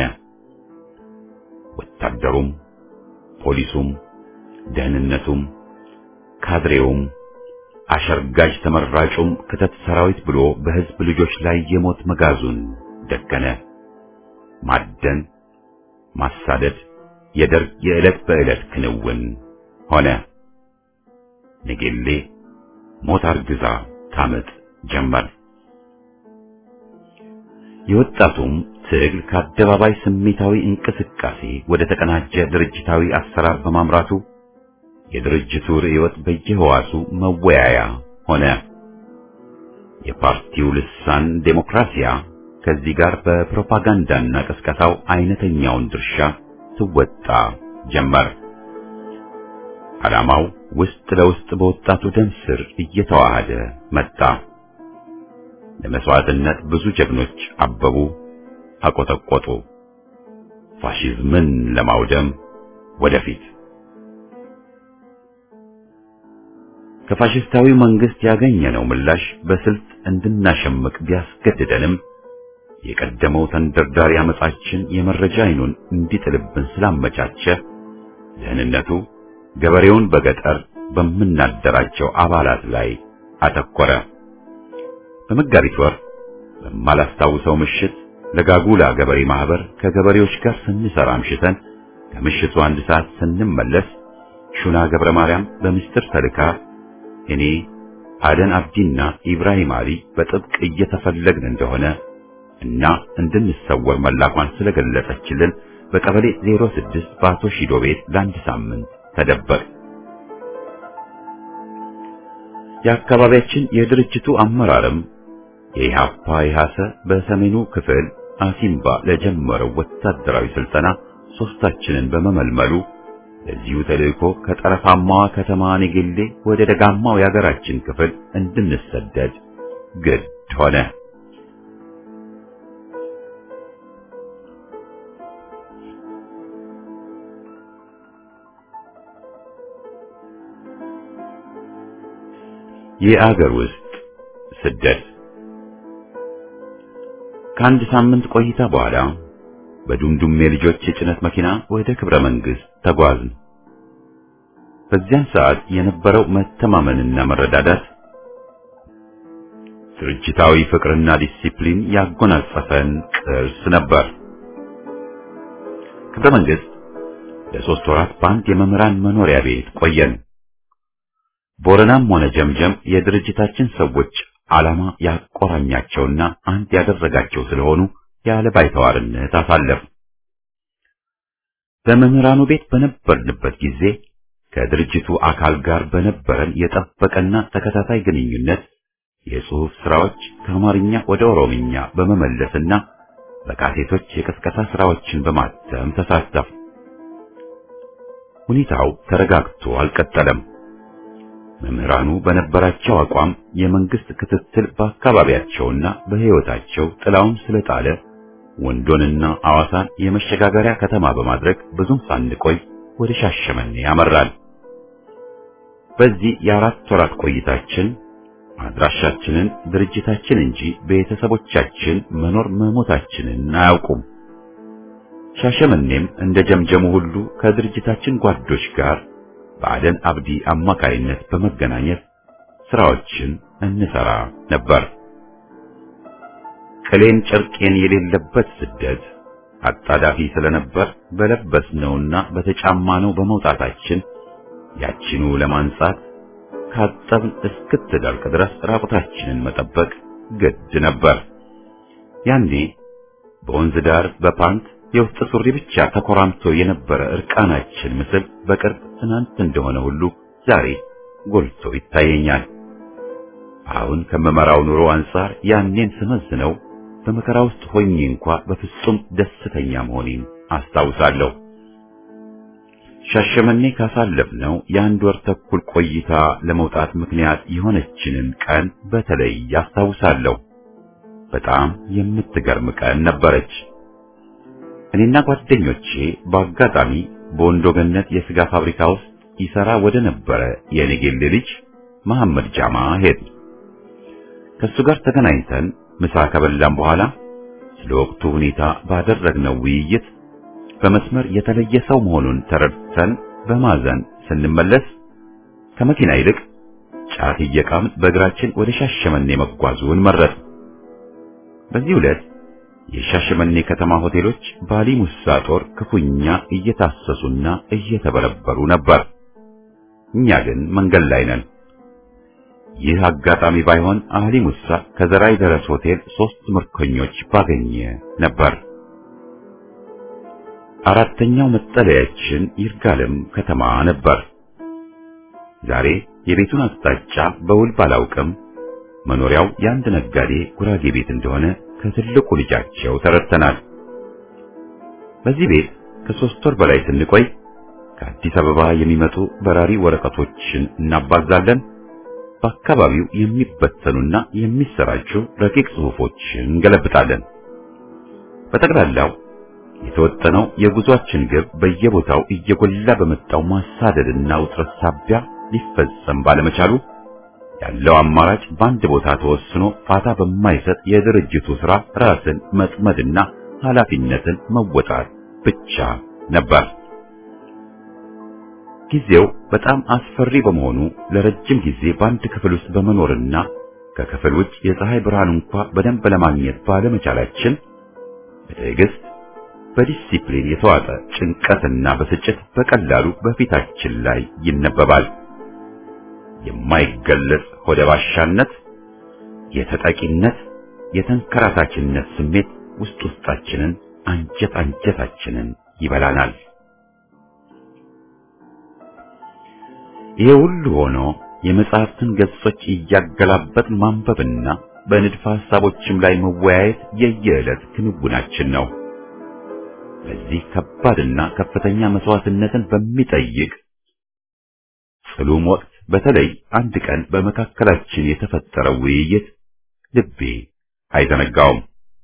ወታደሩም፣ ፖሊሱም፣ ደህንነቱም፣ ካድሬውም፣ አሸርጋጅ ተመራጩም ክተት ሰራዊት ብሎ በህዝብ ልጆች ላይ የሞት መጋዙን ደቀነ። ማደን፣ ማሳደድ የደርግ የዕለት በዕለት ክንውን ሆነ። ንጌሌ ሞት አርግዛ ታመጥ ጀመር። የወጣቱም ትግል ከአደባባይ ስሜታዊ እንቅስቃሴ ወደ ተቀናጀ ድርጅታዊ አሰራር በማምራቱ የድርጅቱ ርዕዮት በየህዋሱ መወያያ ሆነ። የፓርቲው ልሳን ዴሞክራሲያ ከዚህ ጋር በፕሮፓጋንዳና ቅስቀሳው አይነተኛውን ድርሻ ትወጣ ጀመር። ዓላማው ውስጥ ለውስጥ በወጣቱ ደም ስር እየተዋሃደ መጣ። ለመስዋዕትነት ብዙ ጀግኖች አበቡ፣ አቆጠቆጡ። ፋሺዝምን ለማውደም ወደፊት። ከፋሺስታዊ መንግስት ያገኘነው ምላሽ በስልት እንድናሸምቅ ቢያስገድደንም የቀደመው ተንደርዳሪ አመጻችን የመረጃ አይኑን እንዲጥልብን ስላመቻቸ ደህንነቱ ገበሬውን በገጠር በምናደራቸው አባላት ላይ አተኮረ። በመጋቢት ወር በማላስታውሰው ምሽት ለጋጉላ ገበሬ ማህበር ከገበሬዎች ጋር ስንሰራ አምሽተን ከምሽቱ አንድ ሰዓት ስንመለስ ሹና ገብረ ማርያም በሚስጥር ተልካ እኔ አደን አብዲና ኢብራሂም አሊ በጥብቅ እየተፈለግን እንደሆነ እና እንድንሰወር መላኳን ስለገለጸችልን በቀበሌ ዜሮ ስድስት ባቶ ሺዶ ቤት ለአንድ ሳምንት ተደበቅ። የአካባቢያችን የድርጅቱ አመራርም የኢሃፓ ኢሃሰ በሰሜኑ ክፍል አሲምባ ለጀመረው ወታደራዊ ስልጠና ሶስታችንን በመመልመሉ ለዚሁ ተልእኮ ከጠረፋማዋ ከተማ ንጌሌ ወደ ደጋማው የሀገራችን ክፍል እንድንሰደድ ግድ ሆነ። የአገር ውስጥ ስደት ከአንድ ሳምንት ቆይታ በኋላ በዱምዱም የልጆች የጭነት መኪና ወደ ክብረ መንግስት ተጓዝን። በዚያን ሰዓት የነበረው መተማመንና መረዳዳት ድርጅታዊ ፍቅርና ዲሲፕሊን ያጎናጸፈን ቅርስ ነበር። ክብረ መንግስት ለሶስት ወራት በአንድ የመምህራን መኖሪያ ቤት ቆየን። ቦረናም ሆነ ጀምጀም የድርጅታችን ሰዎች ዓላማ ያቆራኛቸውና አንድ ያደረጋቸው ስለሆኑ ያለ ባይተዋርነት አሳለፍ። በመምህራኑ ቤት በነበርንበት ጊዜ ከድርጅቱ አካል ጋር በነበረን የጠበቀና ተከታታይ ግንኙነት የጽሑፍ ስራዎች ከአማርኛ ወደ ኦሮምኛ በመመለስና በካሴቶች የቅስቀሳ ስራዎችን በማተም ተሳተፍ። ሁኔታው ተረጋግቶ አልቀጠለም። መምህራኑ በነበራቸው አቋም የመንግስት ክትትል በአካባቢያቸውና በሕይወታቸው ጥላውን ስለጣለ ወንዶንና አዋሳን የመሸጋገሪያ ከተማ በማድረግ ብዙም ሳንቆይ ወደ ሻሸመኔ ያመራል። በዚህ የአራት ወራት ቆይታችን አድራሻችንን ድርጅታችን እንጂ ቤተሰቦቻችን መኖር መሞታችንን አያውቁም። ሻሸመኔም እንደ ጀምጀሙ ሁሉ ከድርጅታችን ጓዶች ጋር በአደን አብዲ አማካይነት በመገናኘት ስራዎችን እንሰራ ነበር። ቅሌን ጨርቄን የሌለበት ስደት አጣዳፊ ስለነበር በለበስነውና በተጫማነው በመውጣታችን ያችኑ ለማንጻት ካጠብን እስክትደርቅ ድረስ ራቁታችንን መጠበቅ ግድ ነበር። ያኔ በወንዝ ዳር በፓንት የውስጥ ሱሪ ብቻ ተኮራምቶ የነበረ እርቃናችን ምስል በቅርብ ትናንት እንደሆነ ሁሉ ዛሬ ጎልቶ ይታየኛል። አሁን ከመመራው ኑሮ አንጻር ያኔን ስመዝነው በመከራ ውስጥ ሆኜ እንኳ በፍጹም ደስተኛ መሆኔን አስታውሳለሁ። ሻሸመኔ ካሳለፍነው የአንድ ወር ተኩል ቆይታ ለመውጣት ምክንያት የሆነችንን ቀን በተለይ ያስታውሳለሁ። በጣም የምትገርም ቀን ነበረች። እኔና ጓደኞቼ በአጋጣሚ በወንዶ ገነት የስጋ ፋብሪካ ውስጥ ይሰራ ወደ ነበረ የኔጌሌ ልጅ መሐመድ ጃማ ሄድን። ከሱ ጋር ተገናኝተን ምሳ ከበላን በኋላ ስለ ወቅቱ ሁኔታ ባደረግነው ውይይት በመስመር የተለየ ሰው መሆኑን ተረድተን በማዘን ስንመለስ ከመኪና ይልቅ ጫት እየቃምን በእግራችን ወደ ሻሸመኔ መጓዙን መረጥ። በዚህ ዕለት የሻሸመኔ ከተማ ሆቴሎች ባሊ ሙሳ ጦር ክፉኛ እየታሰሱና እየተበረበሩ ነበር። እኛ ግን መንገድ ላይ ነን። ይህ አጋጣሚ ባይሆን አህሊ ሙሳ ከዘራይ ደረስ ሆቴል ሶስት ምርኮኞች ባገኘ ነበር። አራተኛው መጠለያችን ይርጋለም ከተማ ነበር። ዛሬ የቤቱን አቅጣጫ በውል ባላውቅም መኖሪያው የአንድ ነጋዴ ጉራጌ ቤት እንደሆነ ከትልቁ ልጃቸው ተረድተናል። በዚህ ቤት ከሶስት ወር በላይ ስንቆይ ከአዲስ አበባ የሚመጡ በራሪ ወረቀቶችን እናባዛለን። በአካባቢው የሚበተኑና የሚሰራጩ ረቂቅ ጽሑፎችን እንገለብጣለን። በጠቅላላው የተወጠነው የጉዟችን ግብ በየቦታው እየጎላ በመጣው ማሳደድና ውጥረት ሳቢያ ሊፈጸም ባለመቻሉ ያለው አማራጭ በአንድ ቦታ ተወስኖ ፋታ በማይሰጥ የድርጅቱ ሥራ ራስን መጥመድና ኃላፊነትን መወጣት ብቻ ነበር። ጊዜው በጣም አስፈሪ በመሆኑ ለረጅም ጊዜ በአንድ ክፍል ውስጥ በመኖርና ከክፍል ውጭ የፀሐይ ብርሃን እንኳ በደንብ ለማግኘት ባለመቻላችን በትዕግስት በዲሲፕሊን የተዋጠ ጭንቀትና በስጭት በቀላሉ በፊታችን ላይ ይነበባል። የማይገለጽ ሆደ ባሻነት፣ የተጠቂነት፣ የተንከራታችነት ስሜት ውስጥ ውስጣችንን አንጀት አንጀታችንን ይበላናል። ይሄ ሁሉ ሆኖ የመጽሐፍትን ገጾች እያገላበጥ ማንበብና በንድፈ ሐሳቦችም ላይ መወያየት የየዕለት ክንውናችን ነው። በዚህ ከባድና ከፍተኛ መስዋዕትነትን በሚጠይቅ ጽሉም ወቅት በተለይ አንድ ቀን በመካከላችን የተፈጠረው ውይይት ልቤ አይዘነጋውም።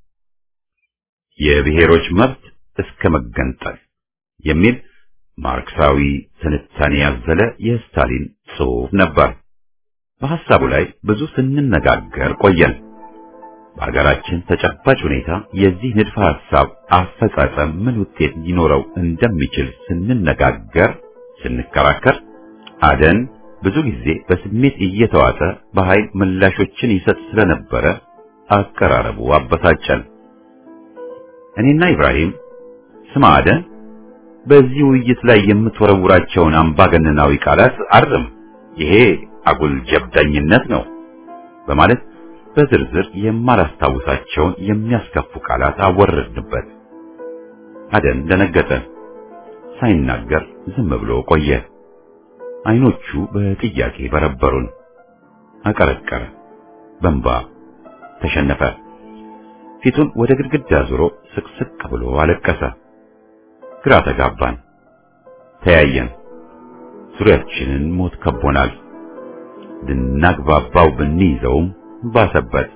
የብሔሮች መብት እስከ መገንጠል የሚል ማርክሳዊ ትንታኔ ያዘለ የስታሊን ጽሑፍ ነበር። በሐሳቡ ላይ ብዙ ስንነጋገር ቆየን። በአገራችን ተጨባጭ ሁኔታ የዚህ ንድፈ ሐሳብ አፈጻጸም ምን ውጤት ሊኖረው እንደሚችል ስንነጋገር ስንከራከር አደን ብዙ ጊዜ በስሜት እየተዋጠ በኃይል ምላሾችን ይሰጥ ስለነበረ አቀራረቡ አበሳጨን። እኔና ኢብራሂም ስማ አደን፣ በዚህ ውይይት ላይ የምትወረውራቸውን አምባገነናዊ ቃላት አርም፣ ይሄ አጉል ጀብደኝነት ነው በማለት በዝርዝር የማላስታውሳቸውን የሚያስከፉ ቃላት አወረድንበት። አደን ደነገጠ። ሳይናገር ዝም ብሎ ቆየ። አይኖቹ በጥያቄ በረበሩን። አቀረቀረ። በእንባ ተሸነፈ። ፊቱን ወደ ግድግዳ ዞሮ ስቅስቅ ብሎ አለቀሰ። ግራ ተጋባን። ተያየን። ዙሪያችንን ሞት ከቦናል። ልናግባባው ብንይዘውም ባሰበት።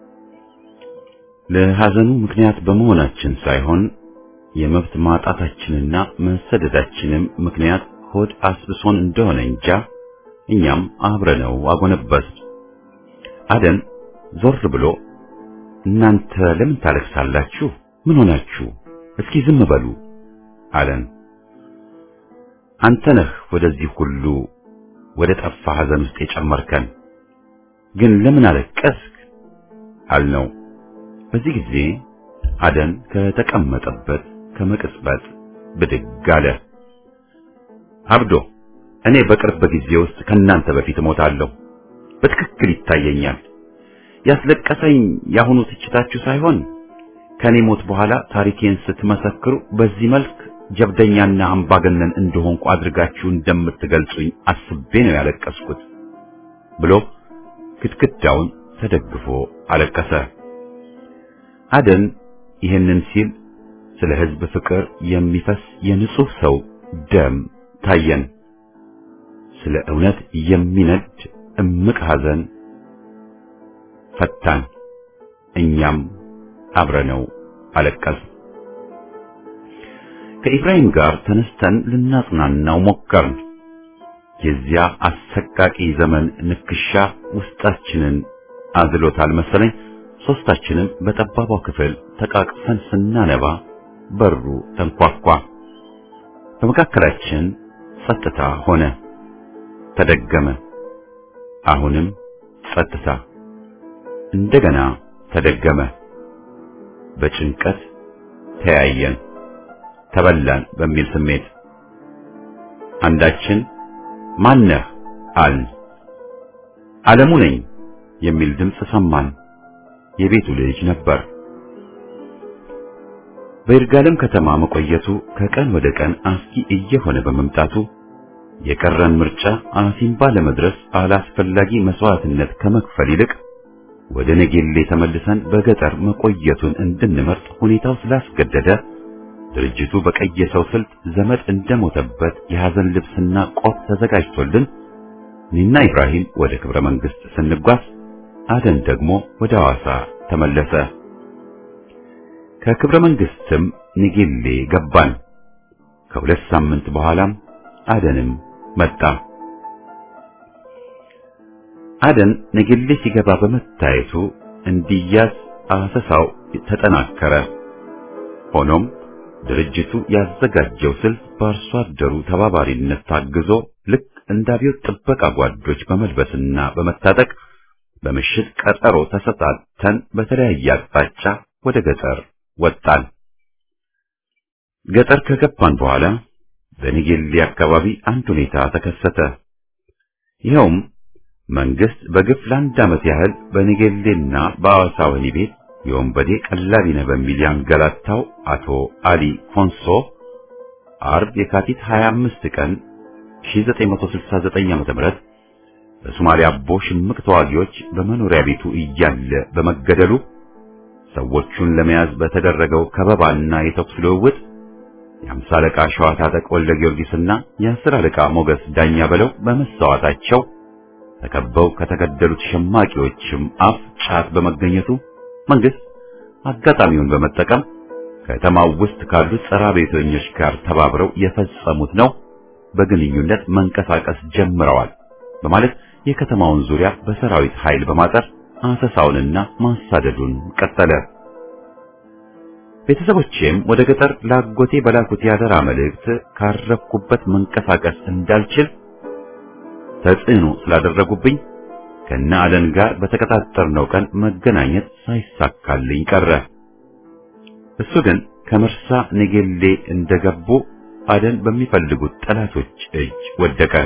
ለሐዘኑ ምክንያት በመሆናችን ሳይሆን የመብት ማጣታችንና መሰደዳችንም ምክንያት ሆድ አስብሶን እንደሆነ እንጃ እኛም አብረነው አጎነበስ። አደን ዞር ብሎ እናንተ ለምን ታለቅሳላችሁ? ምን ሆናችሁ? እስኪ ዝም በሉ አለን። አንተ ነህ ወደዚህ ሁሉ ወደ ጠፋ ሐዘን ውስጥ የጨመርከን፣ ግን ለምን አለቀስክ አልነው። በዚህ ጊዜ አደን ከተቀመጠበት ከመቅጽበት ብድግ አለ። አብዶ፣ እኔ በቅርብ ጊዜ ውስጥ ከናንተ በፊት እሞታለሁ። በትክክል ይታየኛል። ያስለቀሰኝ ያሁኑ ትችታችሁ ሳይሆን ከኔ ሞት በኋላ ታሪኬን ስትመሰክሩ በዚህ መልክ ጀብደኛና አምባገነን እንደሆንኩ አድርጋችሁ እንደምትገልጹኝ አስቤ ነው ያለቀስኩት ብሎ ግድግዳውን ተደግፎ አለቀሰ። አደን ይህንን ሲል ስለ ሕዝብ ፍቅር የሚፈስ የንጹህ ሰው ደም ታየን። ስለ እውነት የሚነድ እምቅ ሐዘን ፈታን። እኛም አብረነው አለቀስ። ከኢብራሂም ጋር ተነስተን ልናጽናናው ሞከርን። የዚያ አሰቃቂ ዘመን ንክሻ ውስጣችንን አዝሎታል መሰለኝ። ሶስታችንም በጠባቧ ክፍል ተቃቅፈን ስናነባ በሩ ተንኳኳ። በመካከላችን ጸጥታ ሆነ። ተደገመ። አሁንም ጸጥታ። እንደገና ተደገመ። በጭንቀት ተያየን። ተበላን በሚል ስሜት አንዳችን ማነህ አል ዓለሙ ነኝ የሚል ድምፅ ሰማን። የቤቱ ልጅ ነበር። በይርጋለም ከተማ መቆየቱ ከቀን ወደ ቀን አስጊ እየሆነ በመምጣቱ የቀረን ምርጫ አሲምባ ለመድረስ አላስፈላጊ መስዋዕትነት ከመክፈል ይልቅ ወደ ነጌሌ ተመልሰን በገጠር መቆየቱን እንድንመርጥ ሁኔታው ስላስገደደ ድርጅቱ በቀየሰው ስልት ዘመድ እንደሞተበት የሐዘን ልብስና ቆብ ተዘጋጅቶልን እኔና ኢብራሂም ወደ ክብረ መንግስት ስንጓዝ አደን ደግሞ ወደ ሐዋሳ ተመለሰ። ከክብረ መንግስትም ነጌሌ ገባን። ከሁለት ሳምንት በኋላም አደንም መጣ። አደን ነጌሌ ሲገባ በመታየቱ እንዲያዝ አሰሳው ተጠናከረ። ሆኖም ድርጅቱ ያዘጋጀው ስልት በአርሶ አደሩ ተባባሪነት ታግዞ ልክ እንደ አብዮት ጥበቃ ጓዶች በመልበስና በመታጠቅ በምሽት ቀጠሮ ተሰጣተን በተለያየ አቅጣጫ ወደ ገጠር ወጣን። ገጠር ከገባን በኋላ በነጌሌ አካባቢ አንድ ሁኔታ ተከሰተ። ይኸውም መንግስት በግፍ ለአንድ ዓመት ያህል በነጌሌና በሐዋሳ ወህኒ ቤት የወንበዴ ቀላቢ ነህ በሚል ያንገላታው አቶ አሊ ኮንሶ አርብ የካቲት ሀያ አምስት ቀን ሺህ ዘጠኝ መቶ ስልሳ ዘጠኝ ዓመተ ምህረት በሶማሊያ አቦ ሽምቅ ተዋጊዎች በመኖሪያ ቤቱ እያለ በመገደሉ ሰዎቹን ለመያዝ በተደረገው ከበባና የተኩስ ልውውጥ የአምሳ አለቃ ሸዋ ታጠቅ ወልደ ጊዮርጊስና የአስር አለቃ ሞገስ ዳኛ በለው በመሰዋታቸው ተከበው ከተገደሉት ሸማቂዎችም አፍ ጫት በመገኘቱ መንግስት አጋጣሚውን በመጠቀም ከተማው ውስጥ ካሉት ጸረ ቤተኞች ጋር ተባብረው የፈጸሙት ነው፣ በግንኙነት መንቀሳቀስ ጀምረዋል በማለት የከተማውን ዙሪያ በሰራዊት ኃይል በማጠር አሰሳውንና ማሳደዱን ቀጠለ። ቤተሰቦቼም ወደ ገጠር ላጎቴ በላኩት ያደራ መልእክት ካረኩበት መንቀሳቀስ እንዳልችል ተጽዕኖ ስላደረጉብኝ ከነ አለን ጋር በተቀጣጠርነው ቀን መገናኘት ሳይሳካልኝ ቀረ። እሱ ግን ከመርሳ ነገሌ እንደገቡ አደን በሚፈልጉት ጠላቶች እጅ ወደቀ።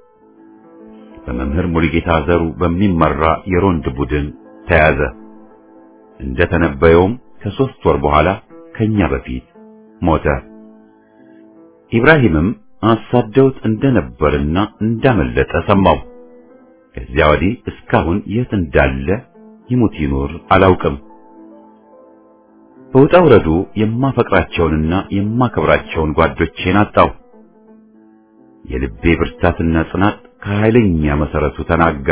በመምህር ሙሉጌታ ዘሩ በሚመራ የሮንድ ቡድን ተያዘ። እንደተነበየውም ከሶስት ወር በኋላ ከኛ በፊት ሞተ። ኢብራሂምም አሳደውት እንደነበርና እንዳመለጠ ሰማው። ከዚያ ወዲህ እስካሁን የት እንዳለ ይሙት ይኖር አላውቅም። በውጣ ውረዱ የማፈቅራቸውንና የማከብራቸውን ጓዶቼን አጣው። የልቤ ብርታትና ጽናት ከኃይለኛ መሰረቱ ተናጋ።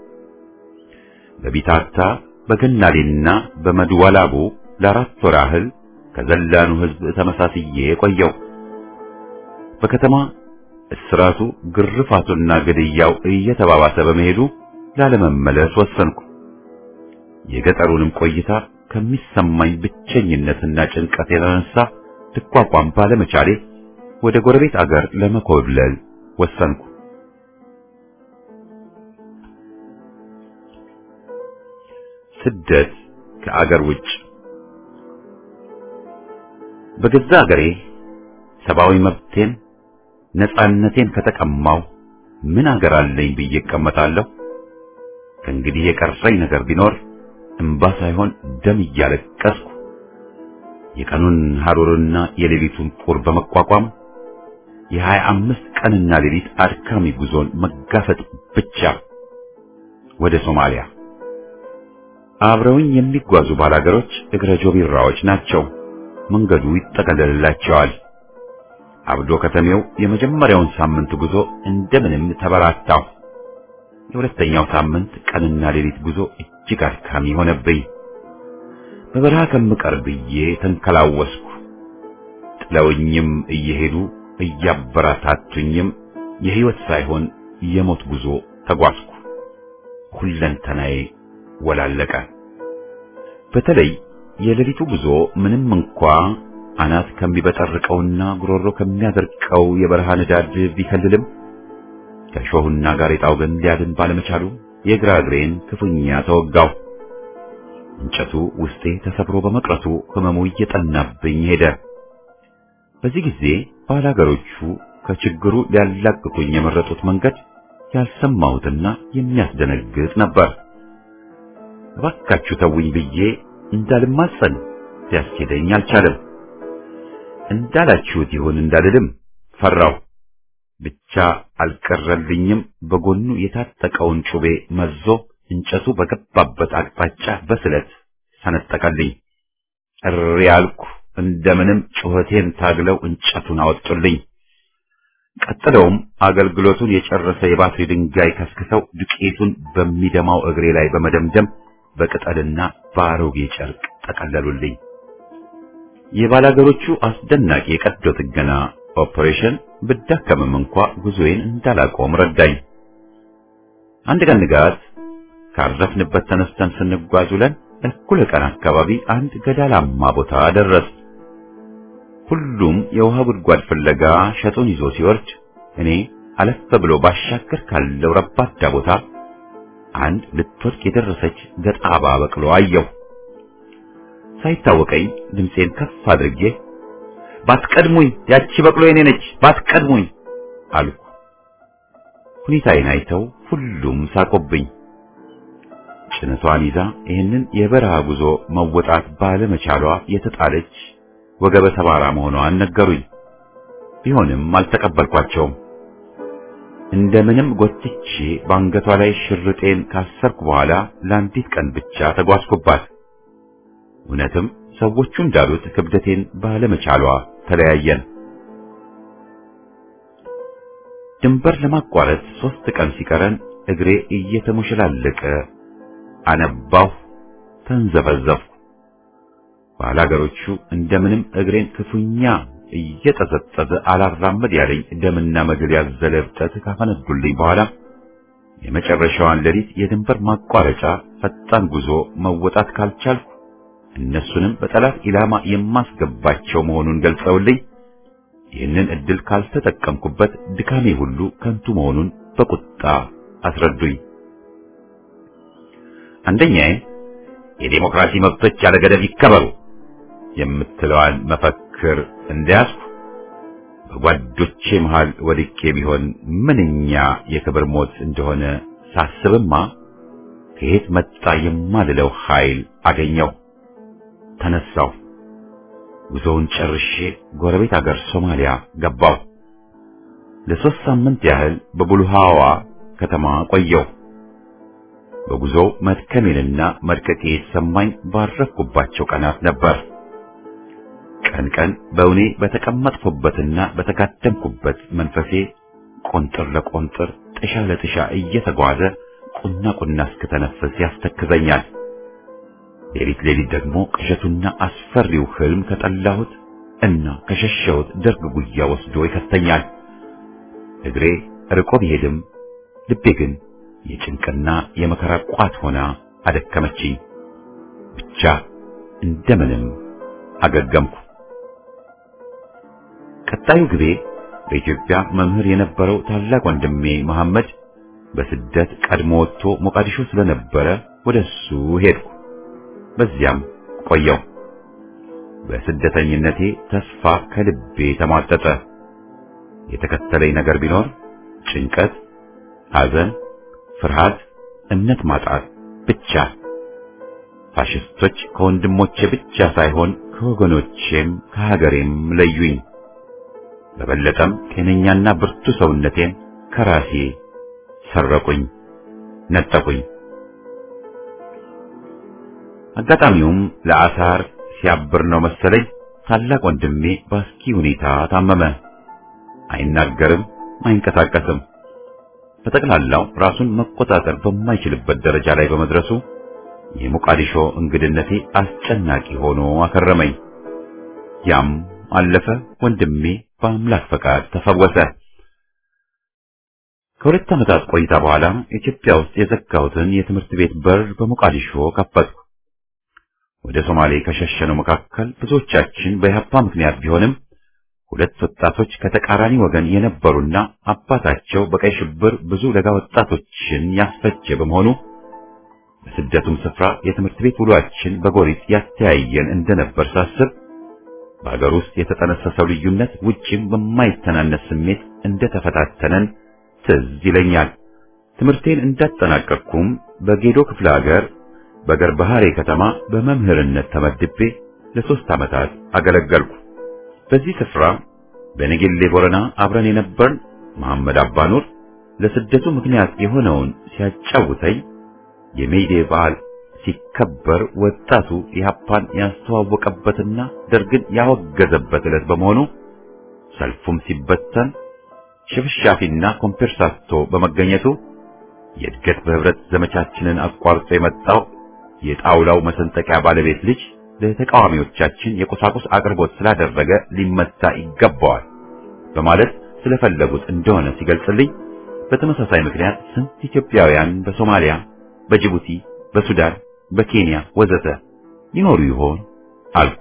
በቢታታ በገናሌና በመድወላቡ ለአራት ወር ያህል ከዘላኑ ሕዝብ ተመሳስዬ ቆየው። በከተማ እስራቱ ግርፋቱና ግድያው እየተባባሰ በመሄዱ ላለመመለስ ወሰንኩ። የገጠሩንም ቆይታ ከሚሰማኝ ብቸኝነትና ጭንቀት የተነሳ ልቋቋም ባለመቻሌ ወደ ጎረቤት አገር ለመኮብለል ወሰንኩ። ስደት ከአገር ውጭ። በገዛ አገሬ ሰብአዊ መብቴን ነፃነቴን ከተቀማው ምን አገር አለኝ ብዬ እቀመጣለሁ? ከእንግዲህ የቀረኝ ነገር ቢኖር እንባ ሳይሆን ደም እያለቀስኩ የቀኑን ሐሩርና የሌሊቱን ቁር በመቋቋም የሀያ አምስት ቀንና ሌሊት አድካሚ ጉዞን መጋፈጥ ብቻ ወደ ሶማሊያ። አብረውኝ የሚጓዙ ባላገሮች እግረ ጆቢራዎች ናቸው። መንገዱ ይጠቀለልላቸዋል። አብዶ ከተሜው የመጀመሪያውን ሳምንት ጉዞ እንደምንም ተበራታሁ። የሁለተኛው ሳምንት ቀንና ሌሊት ጉዞ እጅግ አድካሚ ሆነብኝ። በበረሃ ከምቀር ብዬ ተንከላወስኩ። ጥለውኝም እየሄዱ እያበረታቱኝም የህይወት ሳይሆን የሞት ጉዞ ተጓዝኩ። ሁለንተናዬ ወላለቀ። በተለይ የሌሊቱ ጉዞ ምንም እንኳ አናት ከሚበጠርቀውና ጉሮሮ ከሚያደርቀው የበረሃ ንዳድ ቢከልልም ከሾሁና ጋሬጣው ግን ሊያድን ባለመቻሉ የግራ እግሬን ክፉኛ ተወጋው። እንጨቱ ውስጤ ተሰብሮ በመቅረቱ ህመሙ እየጠናብኝ ሄደ። በዚህ ጊዜ ባላገሮቹ ከችግሩ ሊያላቅቁኝ የመረጡት መንገድ ያልሰማሁትና የሚያስደነግጥ ነበር። እባካችሁ ተውኝ ብዬ እንዳልማጸን ሲያስኬደኝ አልቻለም። እንዳላችሁት ይሁን እንዳልልም ፈራው። ብቻ አልቀረልኝም። በጎኑ የታጠቀውን ጩቤ መዞ እንጨቱ በገባበት አቅጣጫ በስለት ሰነጠቀልኝ። እሪ ያልኩ። እንደምንም ጩኸቴን ታግለው እንጨቱን አወጡልኝ። ቀጥለውም አገልግሎቱን የጨረሰ የባትሪ ድንጋይ ከስክሰው ዱቄቱን በሚደማው እግሬ ላይ በመደምደም በቅጠልና በአሮጌ ጨርቅ ጠቀለሉልኝ። የባላገሮቹ አስደናቂ የቀዶ ጥገና ኦፕሬሽን ብዳከምም እንኳ ጉዞዬን እንዳላቆም ረዳኝ። አንድ ቀን ንጋት ካረፍንበት ተነስተን ስንጓዝ ውለን እኩለ ቀን አካባቢ አንድ ገዳላማ ቦታ ደረስ። ሁሉም የውሃ ጉድጓድ ፍለጋ ሸጡን ይዞ ሲወርድ እኔ አለፍ ብሎ ባሻገር ካለው ረባዳ ቦታ አንድ ልትወድቅ የደረሰች ገጣባ በቅሎ አየሁ። ሳይታወቀኝ ድምፄን ከፍ አድርጌ ባትቀድሙኝ፣ ያቺ በቅሎ የኔ ነች፣ ባትቀድሙኝ አልኩ። ሁኔታዬን አይተው ሁሉም ሳቆብኝ። ጭነቷን ይዛ ይህንን የበረሃ ጉዞ መወጣት ባለመቻሏ የተጣለች ወገበ ሰባራ መሆኗን ነገሩኝ። ቢሆንም አልተቀበልኳቸውም። እንደምንም ጎትቼ ባንገቷ ላይ ሽርጤን ካሰርኩ በኋላ ለአንዲት ቀን ብቻ ተጓዝኩባት። እውነትም ሰዎቹ እንዳሉት ክብደቴን ባለመቻሏ ተለያየን። ድንበር ለማቋረጥ ሶስት ቀን ሲቀረን እግሬ እየተሞሸላለቀ አነባሁ፣ ተንዘፈዘፍኩ። ባላገሮቹ እንደምንም እግሬን ክፉኛ እየተዘጠዘ አላራመድ ያለኝ ደምና መግል ያዘለ እብጠት ካፈነዱልኝ በኋላ የመጨረሻዋን ሌሊት የድንበር ማቋረጫ ፈጣን ጉዞ መወጣት ካልቻልኩ እነሱንም በጠላት ኢላማ የማስገባቸው መሆኑን ገልጸውልኝ ይህንን እድል ካልተጠቀምኩበት ድካሜ ሁሉ ከንቱ መሆኑን በቁጣ አስረዱኝ። አንደኛዬ የዲሞክራሲ መብቶች ያለ ገደብ ይከበሩ የምትለዋን መፈክር እንደያዝኩ በጓዶቼ መሃል ወድቄ ቢሆን ምንኛ የክብር ሞት እንደሆነ ሳስብማ ከየት መጣ የማልለው ኃይል አገኘው። ተነሳው። ጉዞውን ጨርሼ ጎረቤት አገር ሶማሊያ ገባው። ለሶስት ሳምንት ያህል በቡልሃዋ ከተማ ቆየው። በጉዞው መድከሜንና መድቀቄ የተሰማኝ ባረፍኩባቸው ቀናት ነበር። ቀን ቀን በእውኔ በተቀመጥኩበትና በተጋደምኩበት መንፈሴ ቆንጥር ለቆንጥር ጥሻ ለጥሻ እየተጓዘ ቁና ቁና እስከተነፈስ ያስተክዘኛል። ሌሊት ሌሊት ደግሞ ቅዠቱና አስፈሪው ህልም ከጠላሁት እና ከሸሸሁት ደርግ ጉያ ወስዶ ይከተኛል። እግሬ ርቆ ቢሄድም ልቤ ግን የጭንቅና የመከራ ቋት ሆና አደከመችኝ። ብቻ እንደምንም አገገምኩ። ቀጣዩ ግቤ በኢትዮጵያ መምህር የነበረው ታላቅ ወንድሜ መሐመድ በስደት ቀድሞ ወጥቶ ሞቃዲሾ ስለነበረ ወደሱ ሄድኩ። በዚያም ቆየው። በስደተኝነቴ ተስፋ ከልቤ ተሟጠጠ። የተከተለኝ ነገር ቢኖር ጭንቀት፣ ሐዘን፣ ፍርሃት፣ እምነት ማጣት ብቻ። ፋሽስቶች ከወንድሞቼ ብቻ ሳይሆን ከወገኖቼም ከሀገሬም ለዩኝ። በበለጠም ጤነኛና ብርቱ ሰውነቴን ከራሴ ሰረቁኝ፣ ነጠቁኝ። አጋጣሚውም ለአሳር ሲያብር ነው መሰለኝ ታላቅ ወንድሜ በአስኪ ሁኔታ ታመመ። አይናገርም፣ አይንቀሳቀስም። በጠቅላላው ራሱን መቆጣጠር በማይችልበት ደረጃ ላይ በመድረሱ የሞቃዲሾ እንግድነቴ አስጨናቂ ሆኖ አከረመኝ። ያም አለፈ። ወንድሜ በአምላክ ፈቃድ ተፈወሰ። ከሁለት ዓመታት ቆይታ በኋላ ኢትዮጵያ ውስጥ የዘጋሁትን የትምህርት ቤት በር በሞቃዲሾ ከፈትኩ። ወደ ሶማሌ ከሸሸነው መካከል ብዙዎቻችን በኢህአፓ ምክንያት ቢሆንም ሁለት ወጣቶች ከተቃራኒ ወገን የነበሩና አባታቸው በቀይ ሽብር ብዙ ለጋ ወጣቶችን ያስፈጀ በመሆኑ በስደቱም ስፍራ የትምህርት ቤት ውሏችን በጎሪጥ ያስተያየን እንደነበር ሳስብ በአገር ውስጥ የተጠነሰሰው ልዩነት ውጭም በማይተናነስ ስሜት እንደተፈታተነን ትዝ ይለኛል። ትምህርቴን እንዳጠናቀቅኩም በጌዶ ክፍለ ሀገር በገር ባህሬ ከተማ በመምህርነት ተመድቤ ለሶስት ዓመታት አገለገልኩ። በዚህ ስፍራ በነገሌ ቦረና አብረን የነበርን መሐመድ አባኑር ለስደቱ ምክንያት የሆነውን ሲያጫውተኝ የሜይዴ በዓል ሲከበር ወጣቱ ኢህአፓን ያስተዋወቀበትና ደርግን ያወገዘበት ዕለት በመሆኑ ሰልፉም ሲበተን ሽፍሻፊና ኮምፐርሳቶ በመገኘቱ የእድገት በህብረት ዘመቻችንን አቋርጦ የመጣው የጣውላው መሰንጠቂያ ባለቤት ልጅ ለተቃዋሚዎቻችን የቁሳቁስ አቅርቦት ስላደረገ ሊመታ ይገባዋል በማለት ስለፈለጉት እንደሆነ ሲገልጽልኝ፣ በተመሳሳይ ምክንያት ስንት ኢትዮጵያውያን በሶማሊያ፣ በጅቡቲ፣ በሱዳን፣ በኬንያ ወዘተ ይኖሩ ይሆን አልኩ።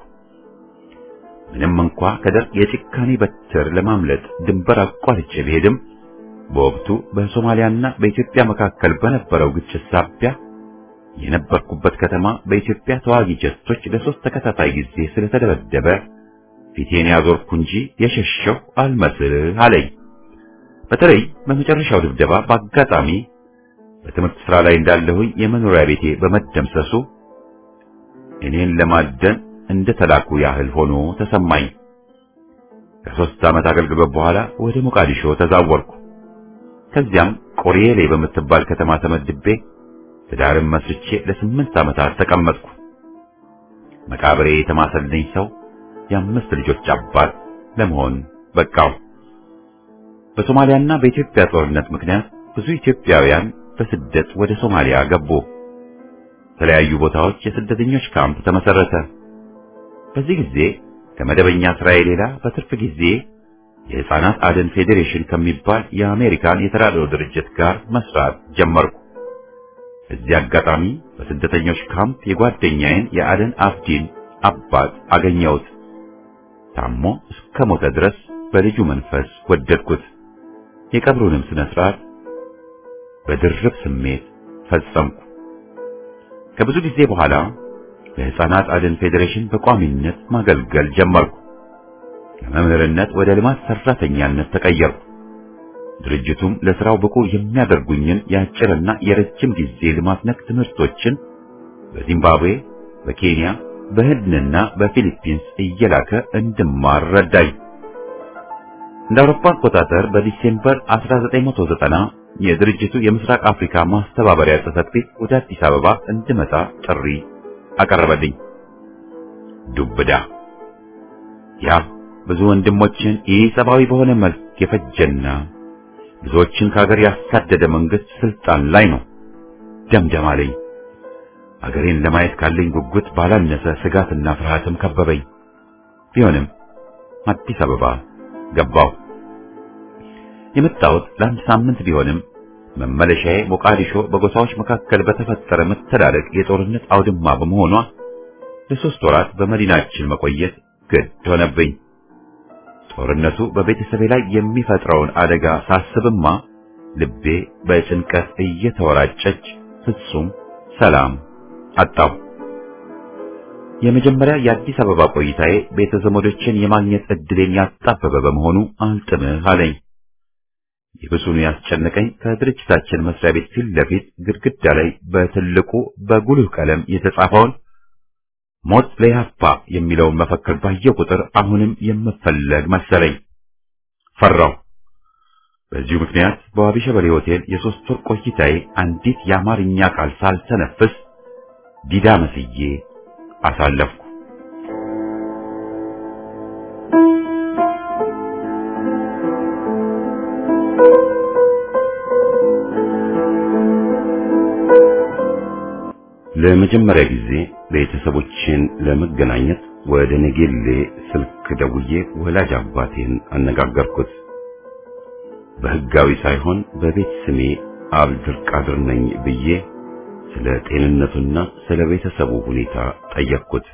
ምንም እንኳ ከደርግ የጭካኔ በትር ለማምለጥ ድንበር አቋርጬ ብሄድም በወቅቱ በሶማሊያና በኢትዮጵያ መካከል በነበረው ግጭት ሳቢያ የነበርኩበት ከተማ በኢትዮጵያ ተዋጊ ጀቶች ለሶስት ተከታታይ ጊዜ ስለተደበደበ ፊቴን ያዞርኩ እንጂ የሸሸው አልመስል አለኝ። በተለይ በመጨረሻው ድብደባ በአጋጣሚ በትምህርት ስራ ላይ እንዳለሁኝ የመኖሪያ ቤቴ በመደምሰሱ እኔን ለማደን እንደተላኩ ያህል ሆኖ ተሰማኝ። ከሶስት ዓመት አገልግሎት በኋላ ወደ ሞቃዲሾ ተዛወርኩ። ከዚያም ቆሪዬሌ በምትባል ከተማ ተመድቤ ትዳርም መስርቼ ለስምንት ዓመታት ተቀመጥኩ። መቃብሬ የተማሰልኝ ሰው የአምስት ልጆች አባት ለመሆን በቃው። በሶማሊያና በኢትዮጵያ ጦርነት ምክንያት ብዙ ኢትዮጵያውያን በስደት ወደ ሶማሊያ ገቡ። የተለያዩ ቦታዎች የስደተኞች ካምፕ ተመሰረተ። በዚህ ጊዜ ከመደበኛ ስራዬ ሌላ በትርፍ ጊዜ የሕፃናት አድን ፌዴሬሽን ከሚባል የአሜሪካን የተራድኦ ድርጅት ጋር መስራት ጀመርኩ። በዚህ አጋጣሚ በስደተኞች ካምፕ የጓደኛዬን የአደን አፍዲን አባት አገኘሁት። ታሞ እስከ ሞተ ድረስ በልጁ መንፈስ ወደድኩት። የቀብሩንም ስነ ስርዓት በድርብ ስሜት ፈጸምኩ። ከብዙ ጊዜ በኋላ በሕፃናት አድን ፌዴሬሽን በቋሚነት ማገልገል ጀመርኩ። ከመምህርነት ወደ ልማት ሰራተኛነት ተቀየርኩ። ድርጅቱም ለስራው ብቁ የሚያደርጉኝን የአጭርና የረጅም ጊዜ ልማት ነክ ትምህርቶችን በዚምባብዌ፣ በኬንያ፣ በህንድና በፊሊፒንስ እየላከ እንድማር ረዳኝ። እንደ አውሮፓ አቆጣጠር በዲሴምበር አስራ ዘጠኝ መቶ ዘጠና የድርጅቱ የምስራቅ አፍሪካ ማስተባበሪያ ጽሕፈት ቤት ወደ አዲስ አበባ እንድመጣ ጥሪ አቀረበልኝ። ዱብዳ ያ ብዙ ወንድሞችን ኢሰብአዊ በሆነ መልክ የፈጀና ብዙዎችን ከሀገር ያሳደደ መንግስት ስልጣን ላይ ነው። ደምደም አለኝ። ሀገሬን ለማየት ካለኝ ጉጉት ባላነሰ ስጋትና ፍርሃትም ከበበኝ። ቢሆንም አዲስ አበባ ገባሁ። የመጣሁት ለአንድ ሳምንት ቢሆንም መመለሻዬ ሞቃዲሾ በጎሳዎች መካከል በተፈጠረ መተላለቅ የጦርነት አውድማ በመሆኗ ለሶስት ወራት በመዲናችን መቆየት ግድ ሆነብኝ። ጦርነቱ በቤተሰቤ ላይ የሚፈጥረውን አደጋ ሳስብማ ልቤ በጭንቀት እየተወራጨች ፍጹም ሰላም አጣሁ። የመጀመሪያ የአዲስ አበባ ቆይታዬ ቤተ ዘመዶችን የማግኘት እድሌን ያጣበበ በመሆኑ አልጥምህ አለኝ። ይብሱን ያስጨነቀኝ ከድርጅታችን መስሪያ ቤት ፊት ለፊት ግድግዳ ላይ በትልቁ በጉልህ ቀለም የተጻፈውን ሞት ለኢህአፓ የሚለውን መፈክር ባየው ቁጥር አሁንም የምፈለግ መሰለኝ። ፈራሁ። በዚሁ ምክንያት በዋቢ ሸበሌ ሆቴል የሶስት ወር ቆይታዬ አንዲት የአማርኛ ቃል ሳልተነፍስ ዲዳ መስዬ አሳለፍኩ። ለመጀመሪያ ጊዜ ቤተሰቦችን ለመገናኘት ወደ ነጌሌ ስልክ ደውዬ ወላጅ አባቴን አነጋገርኩት። በህጋዊ ሳይሆን በቤት ስሜ አብዱል ቃድር ነኝ ብዬ ስለ ጤንነቱና ስለ ቤተሰቡ ሁኔታ ጠየቅኩት።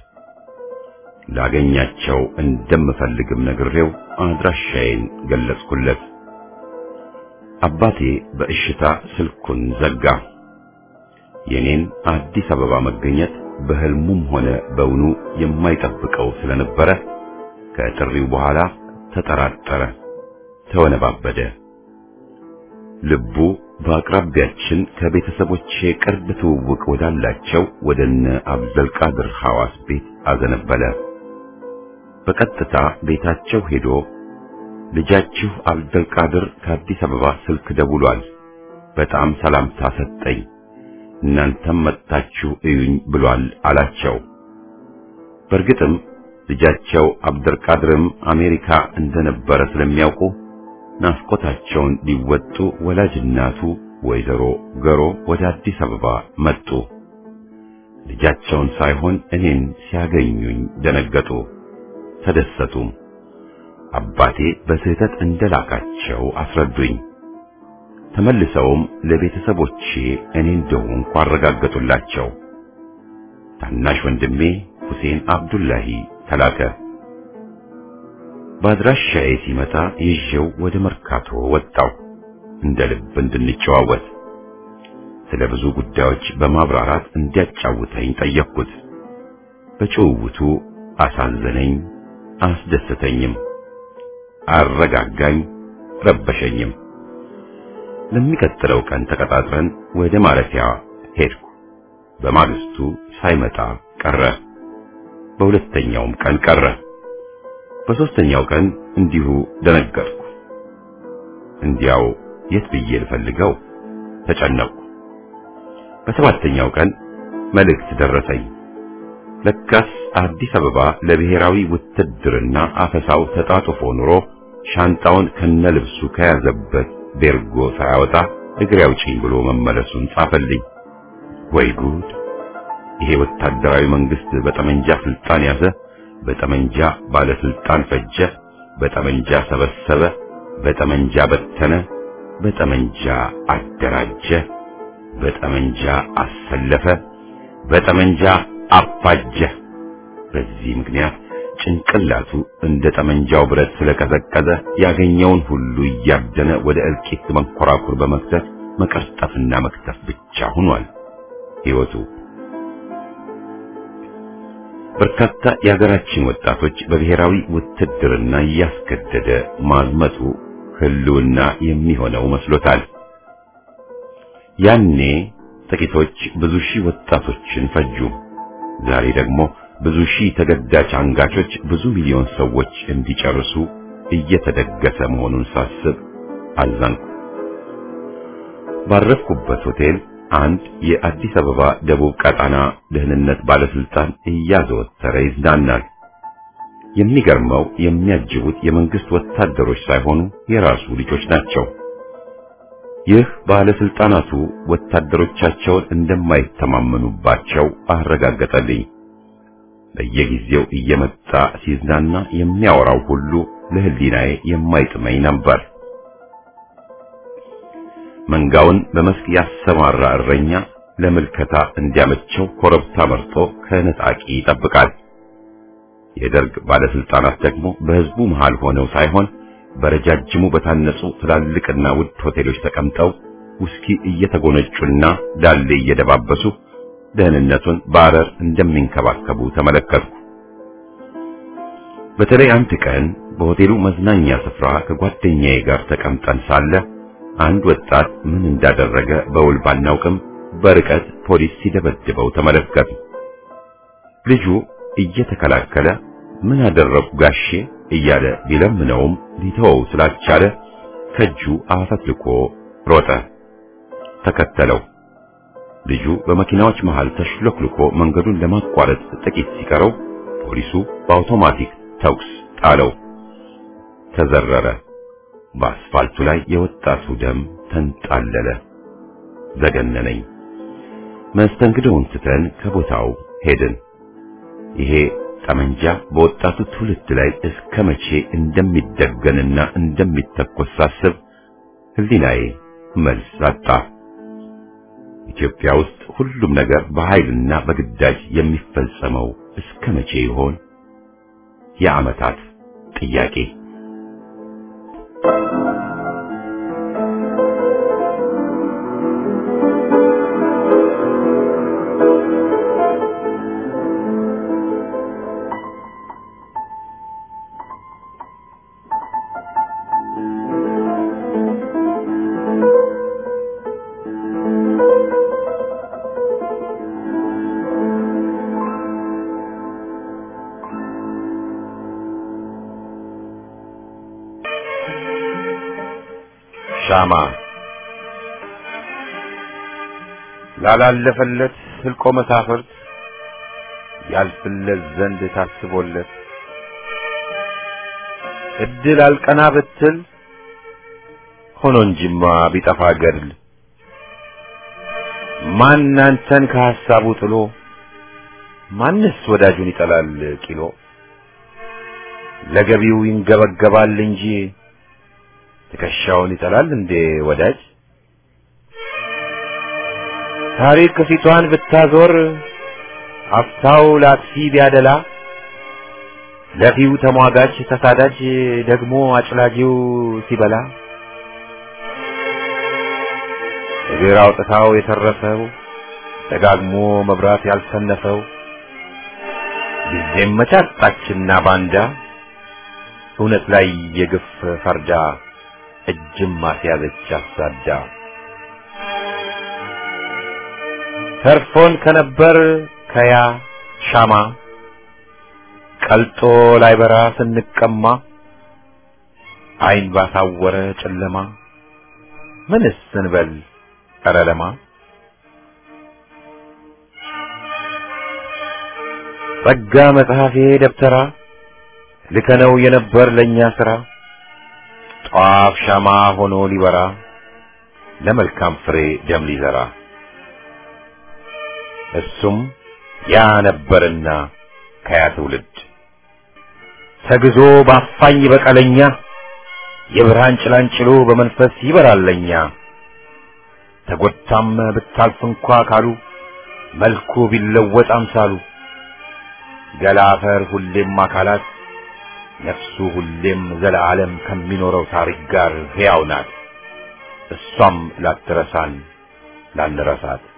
ላገኛቸው እንደምፈልግም ነግሬው አድራሻዬን ገለጽኩለት። አባቴ በእሽታ ስልኩን ዘጋ። የኔን አዲስ አበባ መገኘት በህልሙም ሆነ በውኑ የማይጠብቀው ስለነበረ ከጥሪው በኋላ ተጠራጠረ፣ ተወነባበደ። ልቡ በአቅራቢያችን ከቤተሰቦቼ ቅርብ ትውውቅ ወዳላቸው ወደነ አብዱል ቃድር ሐዋስ ቤት አዘነበለ። በቀጥታ ቤታቸው ሄዶ ልጃችሁ አብዱል ቃድር ከአዲስ አበባ ስልክ ደውሏል፣ በጣም ሰላምታ ሰጠኝ፣ እናንተም መጣችሁ እዩኝ ብሏል አላቸው። በእርግጥም ልጃቸው አብዱል ቃድርም አሜሪካ እንደነበረ ስለሚያውቁ ናፍቆታቸውን ሊወጡ ወላጅናቱ ወይዘሮ ገሮ ወደ አዲስ አበባ መጡ። ልጃቸውን ሳይሆን እኔን ሲያገኙኝ ደነገጡ፣ ተደሰቱም። አባቴ በስህተት እንደላካቸው አስረዱኝ። ተመልሰውም ለቤተሰቦቼ እኔ እንደሆንኩ አረጋገጡላቸው። ታናሽ ወንድሜ ሁሴን አብዱላሂ ተላከ። በአድራሻዬ ሲመጣ ይዤው ወደ መርካቶ ወጣው እንደ ልብ እንድንጨዋወት። ስለ ብዙ ጉዳዮች በማብራራት እንዲያጫውተኝ ጠየቅኩት። በጭውውቱ አሳዘነኝ፣ አስደሰተኝም፣ አረጋጋኝ፣ ረበሸኝም። ለሚቀጥለው ቀን ተቀጣጥረን ወደ ማረፊያ ሄድኩ። በማግስቱ ሳይመጣ ቀረ። በሁለተኛውም ቀን ቀረ። በሶስተኛው ቀን እንዲሁ ደነገጥኩ። እንዲያው የት ብዬ ልፈልገው ተጨነቅኩ። በሰባተኛው ቀን መልእክት ደረሰኝ። ለካስ አዲስ አበባ ለብሔራዊ ውትድርና አፈሳው ተጣጥፎ ኑሮ ሻንጣውን ከነልብሱ ከያዘበት ቤርጎ ሳያወጣ እግሬ አውጪኝ ብሎ መመለሱን ጻፈልኝ። ወይ ጉድ! ይሄ ወታደራዊ መንግስት በጠመንጃ ስልጣን ያዘ፣ በጠመንጃ ባለስልጣን ፈጀ፣ በጠመንጃ ሰበሰበ፣ በጠመንጃ በተነ፣ በጠመንጃ አደራጀ፣ በጠመንጃ አሰለፈ፣ በጠመንጃ አፋጀ። በዚህ ምክንያት ጭንቅላቱ እንደ ጠመንጃው ብረት ስለቀዘቀዘ ያገኘውን ሁሉ እያደነ ወደ እልቂት መንኮራኩር በመክተት መቀርጠፍና መክተፍ ብቻ ሆኗል ሕይወቱ። በርካታ የሀገራችን ወጣቶች በብሔራዊ ውትድርና እያስገደደ ማዝመቱ ህልውና የሚሆነው መስሎታል። ያኔ ጥቂቶች ብዙ ሺህ ወጣቶችን ፈጁ። ዛሬ ደግሞ ብዙ ሺህ ተገዳጅ አንጋቾች ብዙ ሚሊዮን ሰዎች እንዲጨርሱ እየተደገሰ መሆኑን ሳስብ አዘንኩ። ባረፍኩበት ሆቴል አንድ የአዲስ አበባ ደቡብ ቀጣና ደህንነት ባለስልጣን እያዘወተረ ይዝናናል። የሚገርመው የሚያጅቡት የመንግስት ወታደሮች ሳይሆኑ የራሱ ልጆች ናቸው። ይህ ባለስልጣናቱ ወታደሮቻቸውን እንደማይተማመኑባቸው አረጋገጠልኝ። በየጊዜው እየመጣ ሲዝናና የሚያወራው ሁሉ ለህሊናዬ የማይጥመኝ ነበር። መንጋውን በመስክ ያሰማራ እረኛ ለምልከታ እንዲያመቸው ኮረብታ መርጦ ከነጣቂ ይጠብቃል። የደርግ ባለስልጣናት ደግሞ በህዝቡ መሃል ሆነው ሳይሆን በረጃጅሙ በታነጹ ትላልቅና ውድ ሆቴሎች ተቀምጠው ውስኪ እየተጎነጩና ዳሌ እየደባበሱ ደህንነቱን ባረር እንደሚንከባከቡ ተመለከትኩ። በተለይ አንድ ቀን በሆቴሉ መዝናኛ ስፍራ ከጓደኛዬ ጋር ተቀምጠን ሳለ አንድ ወጣት ምን እንዳደረገ በውል ባናውቅም በርቀት ፖሊስ ሲደበድበው ተመለከቱ። ልጁ እየተከላከለ ምን አደረኩ ጋሼ እያለ ቢለምነውም ሊተወው ስላልቻለ ከእጁ አፈትልኮ ሮጠ። ተከተለው። ልጁ በመኪናዎች መሃል ተሽሎክልኮ መንገዱን ለማቋረጥ ጥቂት ሲቀረው ፖሊሱ በአውቶማቲክ ተኩስ ጣለው። ተዘረረ። በአስፋልቱ ላይ የወጣቱ ደም ተንጣለለ። ዘገነነኝ። መስተንግዶውን ትተን ከቦታው ሄድን። ይሄ ጠመንጃ በወጣቱ ትውልድ ላይ እስከ መቼ እንደሚደገንና እንደሚተኮስ ሳስብ ህሊናዬ መልስ አጣ። ኢትዮጵያ ውስጥ ሁሉም ነገር በኃይልና በግዳጅ የሚፈጸመው እስከ መቼ ይሆን? የዓመታት ጥያቄ። ሻማ ላላለፈለት ህልቆ መሳፍርት ያልፍለት ዘንድ ታስቦለት እድል አልቀና ብትል ሆኖ እንጂማ ቢጠፋ ገድል ማን አንተን ከሐሳቡ ጥሎ ማንስ ወዳጁን ይጠላል ቂሎ ለገቢው ይንገበገባል እንጂ ትከሻውን ይጠላል እንዴ ወዳጅ? ታሪክ ፊቷን ብታዞር አፍታው ላክሲ ቢያደላ ለፊው ተሟጋች ተሳዳጅ ደግሞ አጭላጂው ሲበላ እግር አውጥታው የተረፈው ደጋግሞ መብራት ያልሰነፈው ጊዜም መቻጣችና ባንዳ እውነት ላይ የግፍ ፈርዳ እጅም ማስያዘች አሳዳ ተርፎን ከነበር ከያ ሻማ ቀልጦ ላይበራ ስንቀማ አይን ባሳወረ ጨለማ ምንስ እንበል ቀረለማ ጸጋ መጽሐፌ ደብተራ ልከነው የነበር ለኛ ስራ ጧፍ ሻማ ሆኖ ሊበራ ለመልካም ፍሬ ደም ሊዘራ እሱም ያ ነበርና ከያ ትውልድ ተግዞ ባፋኝ በቀለኛ የብርሃን ጭላንጭሎ በመንፈስ ይበራለኛ ተጎታም ብታልፍ እንኳ ካሉ መልኩ ቢለወጥ አምሳሉ ገላፈር ሁሌም አካላት ነፍሱ ሁሌም ዘላለም ከሚኖረው ታሪክ ጋር ሕያው ናት እሷም ላትረሳን ላንረሳት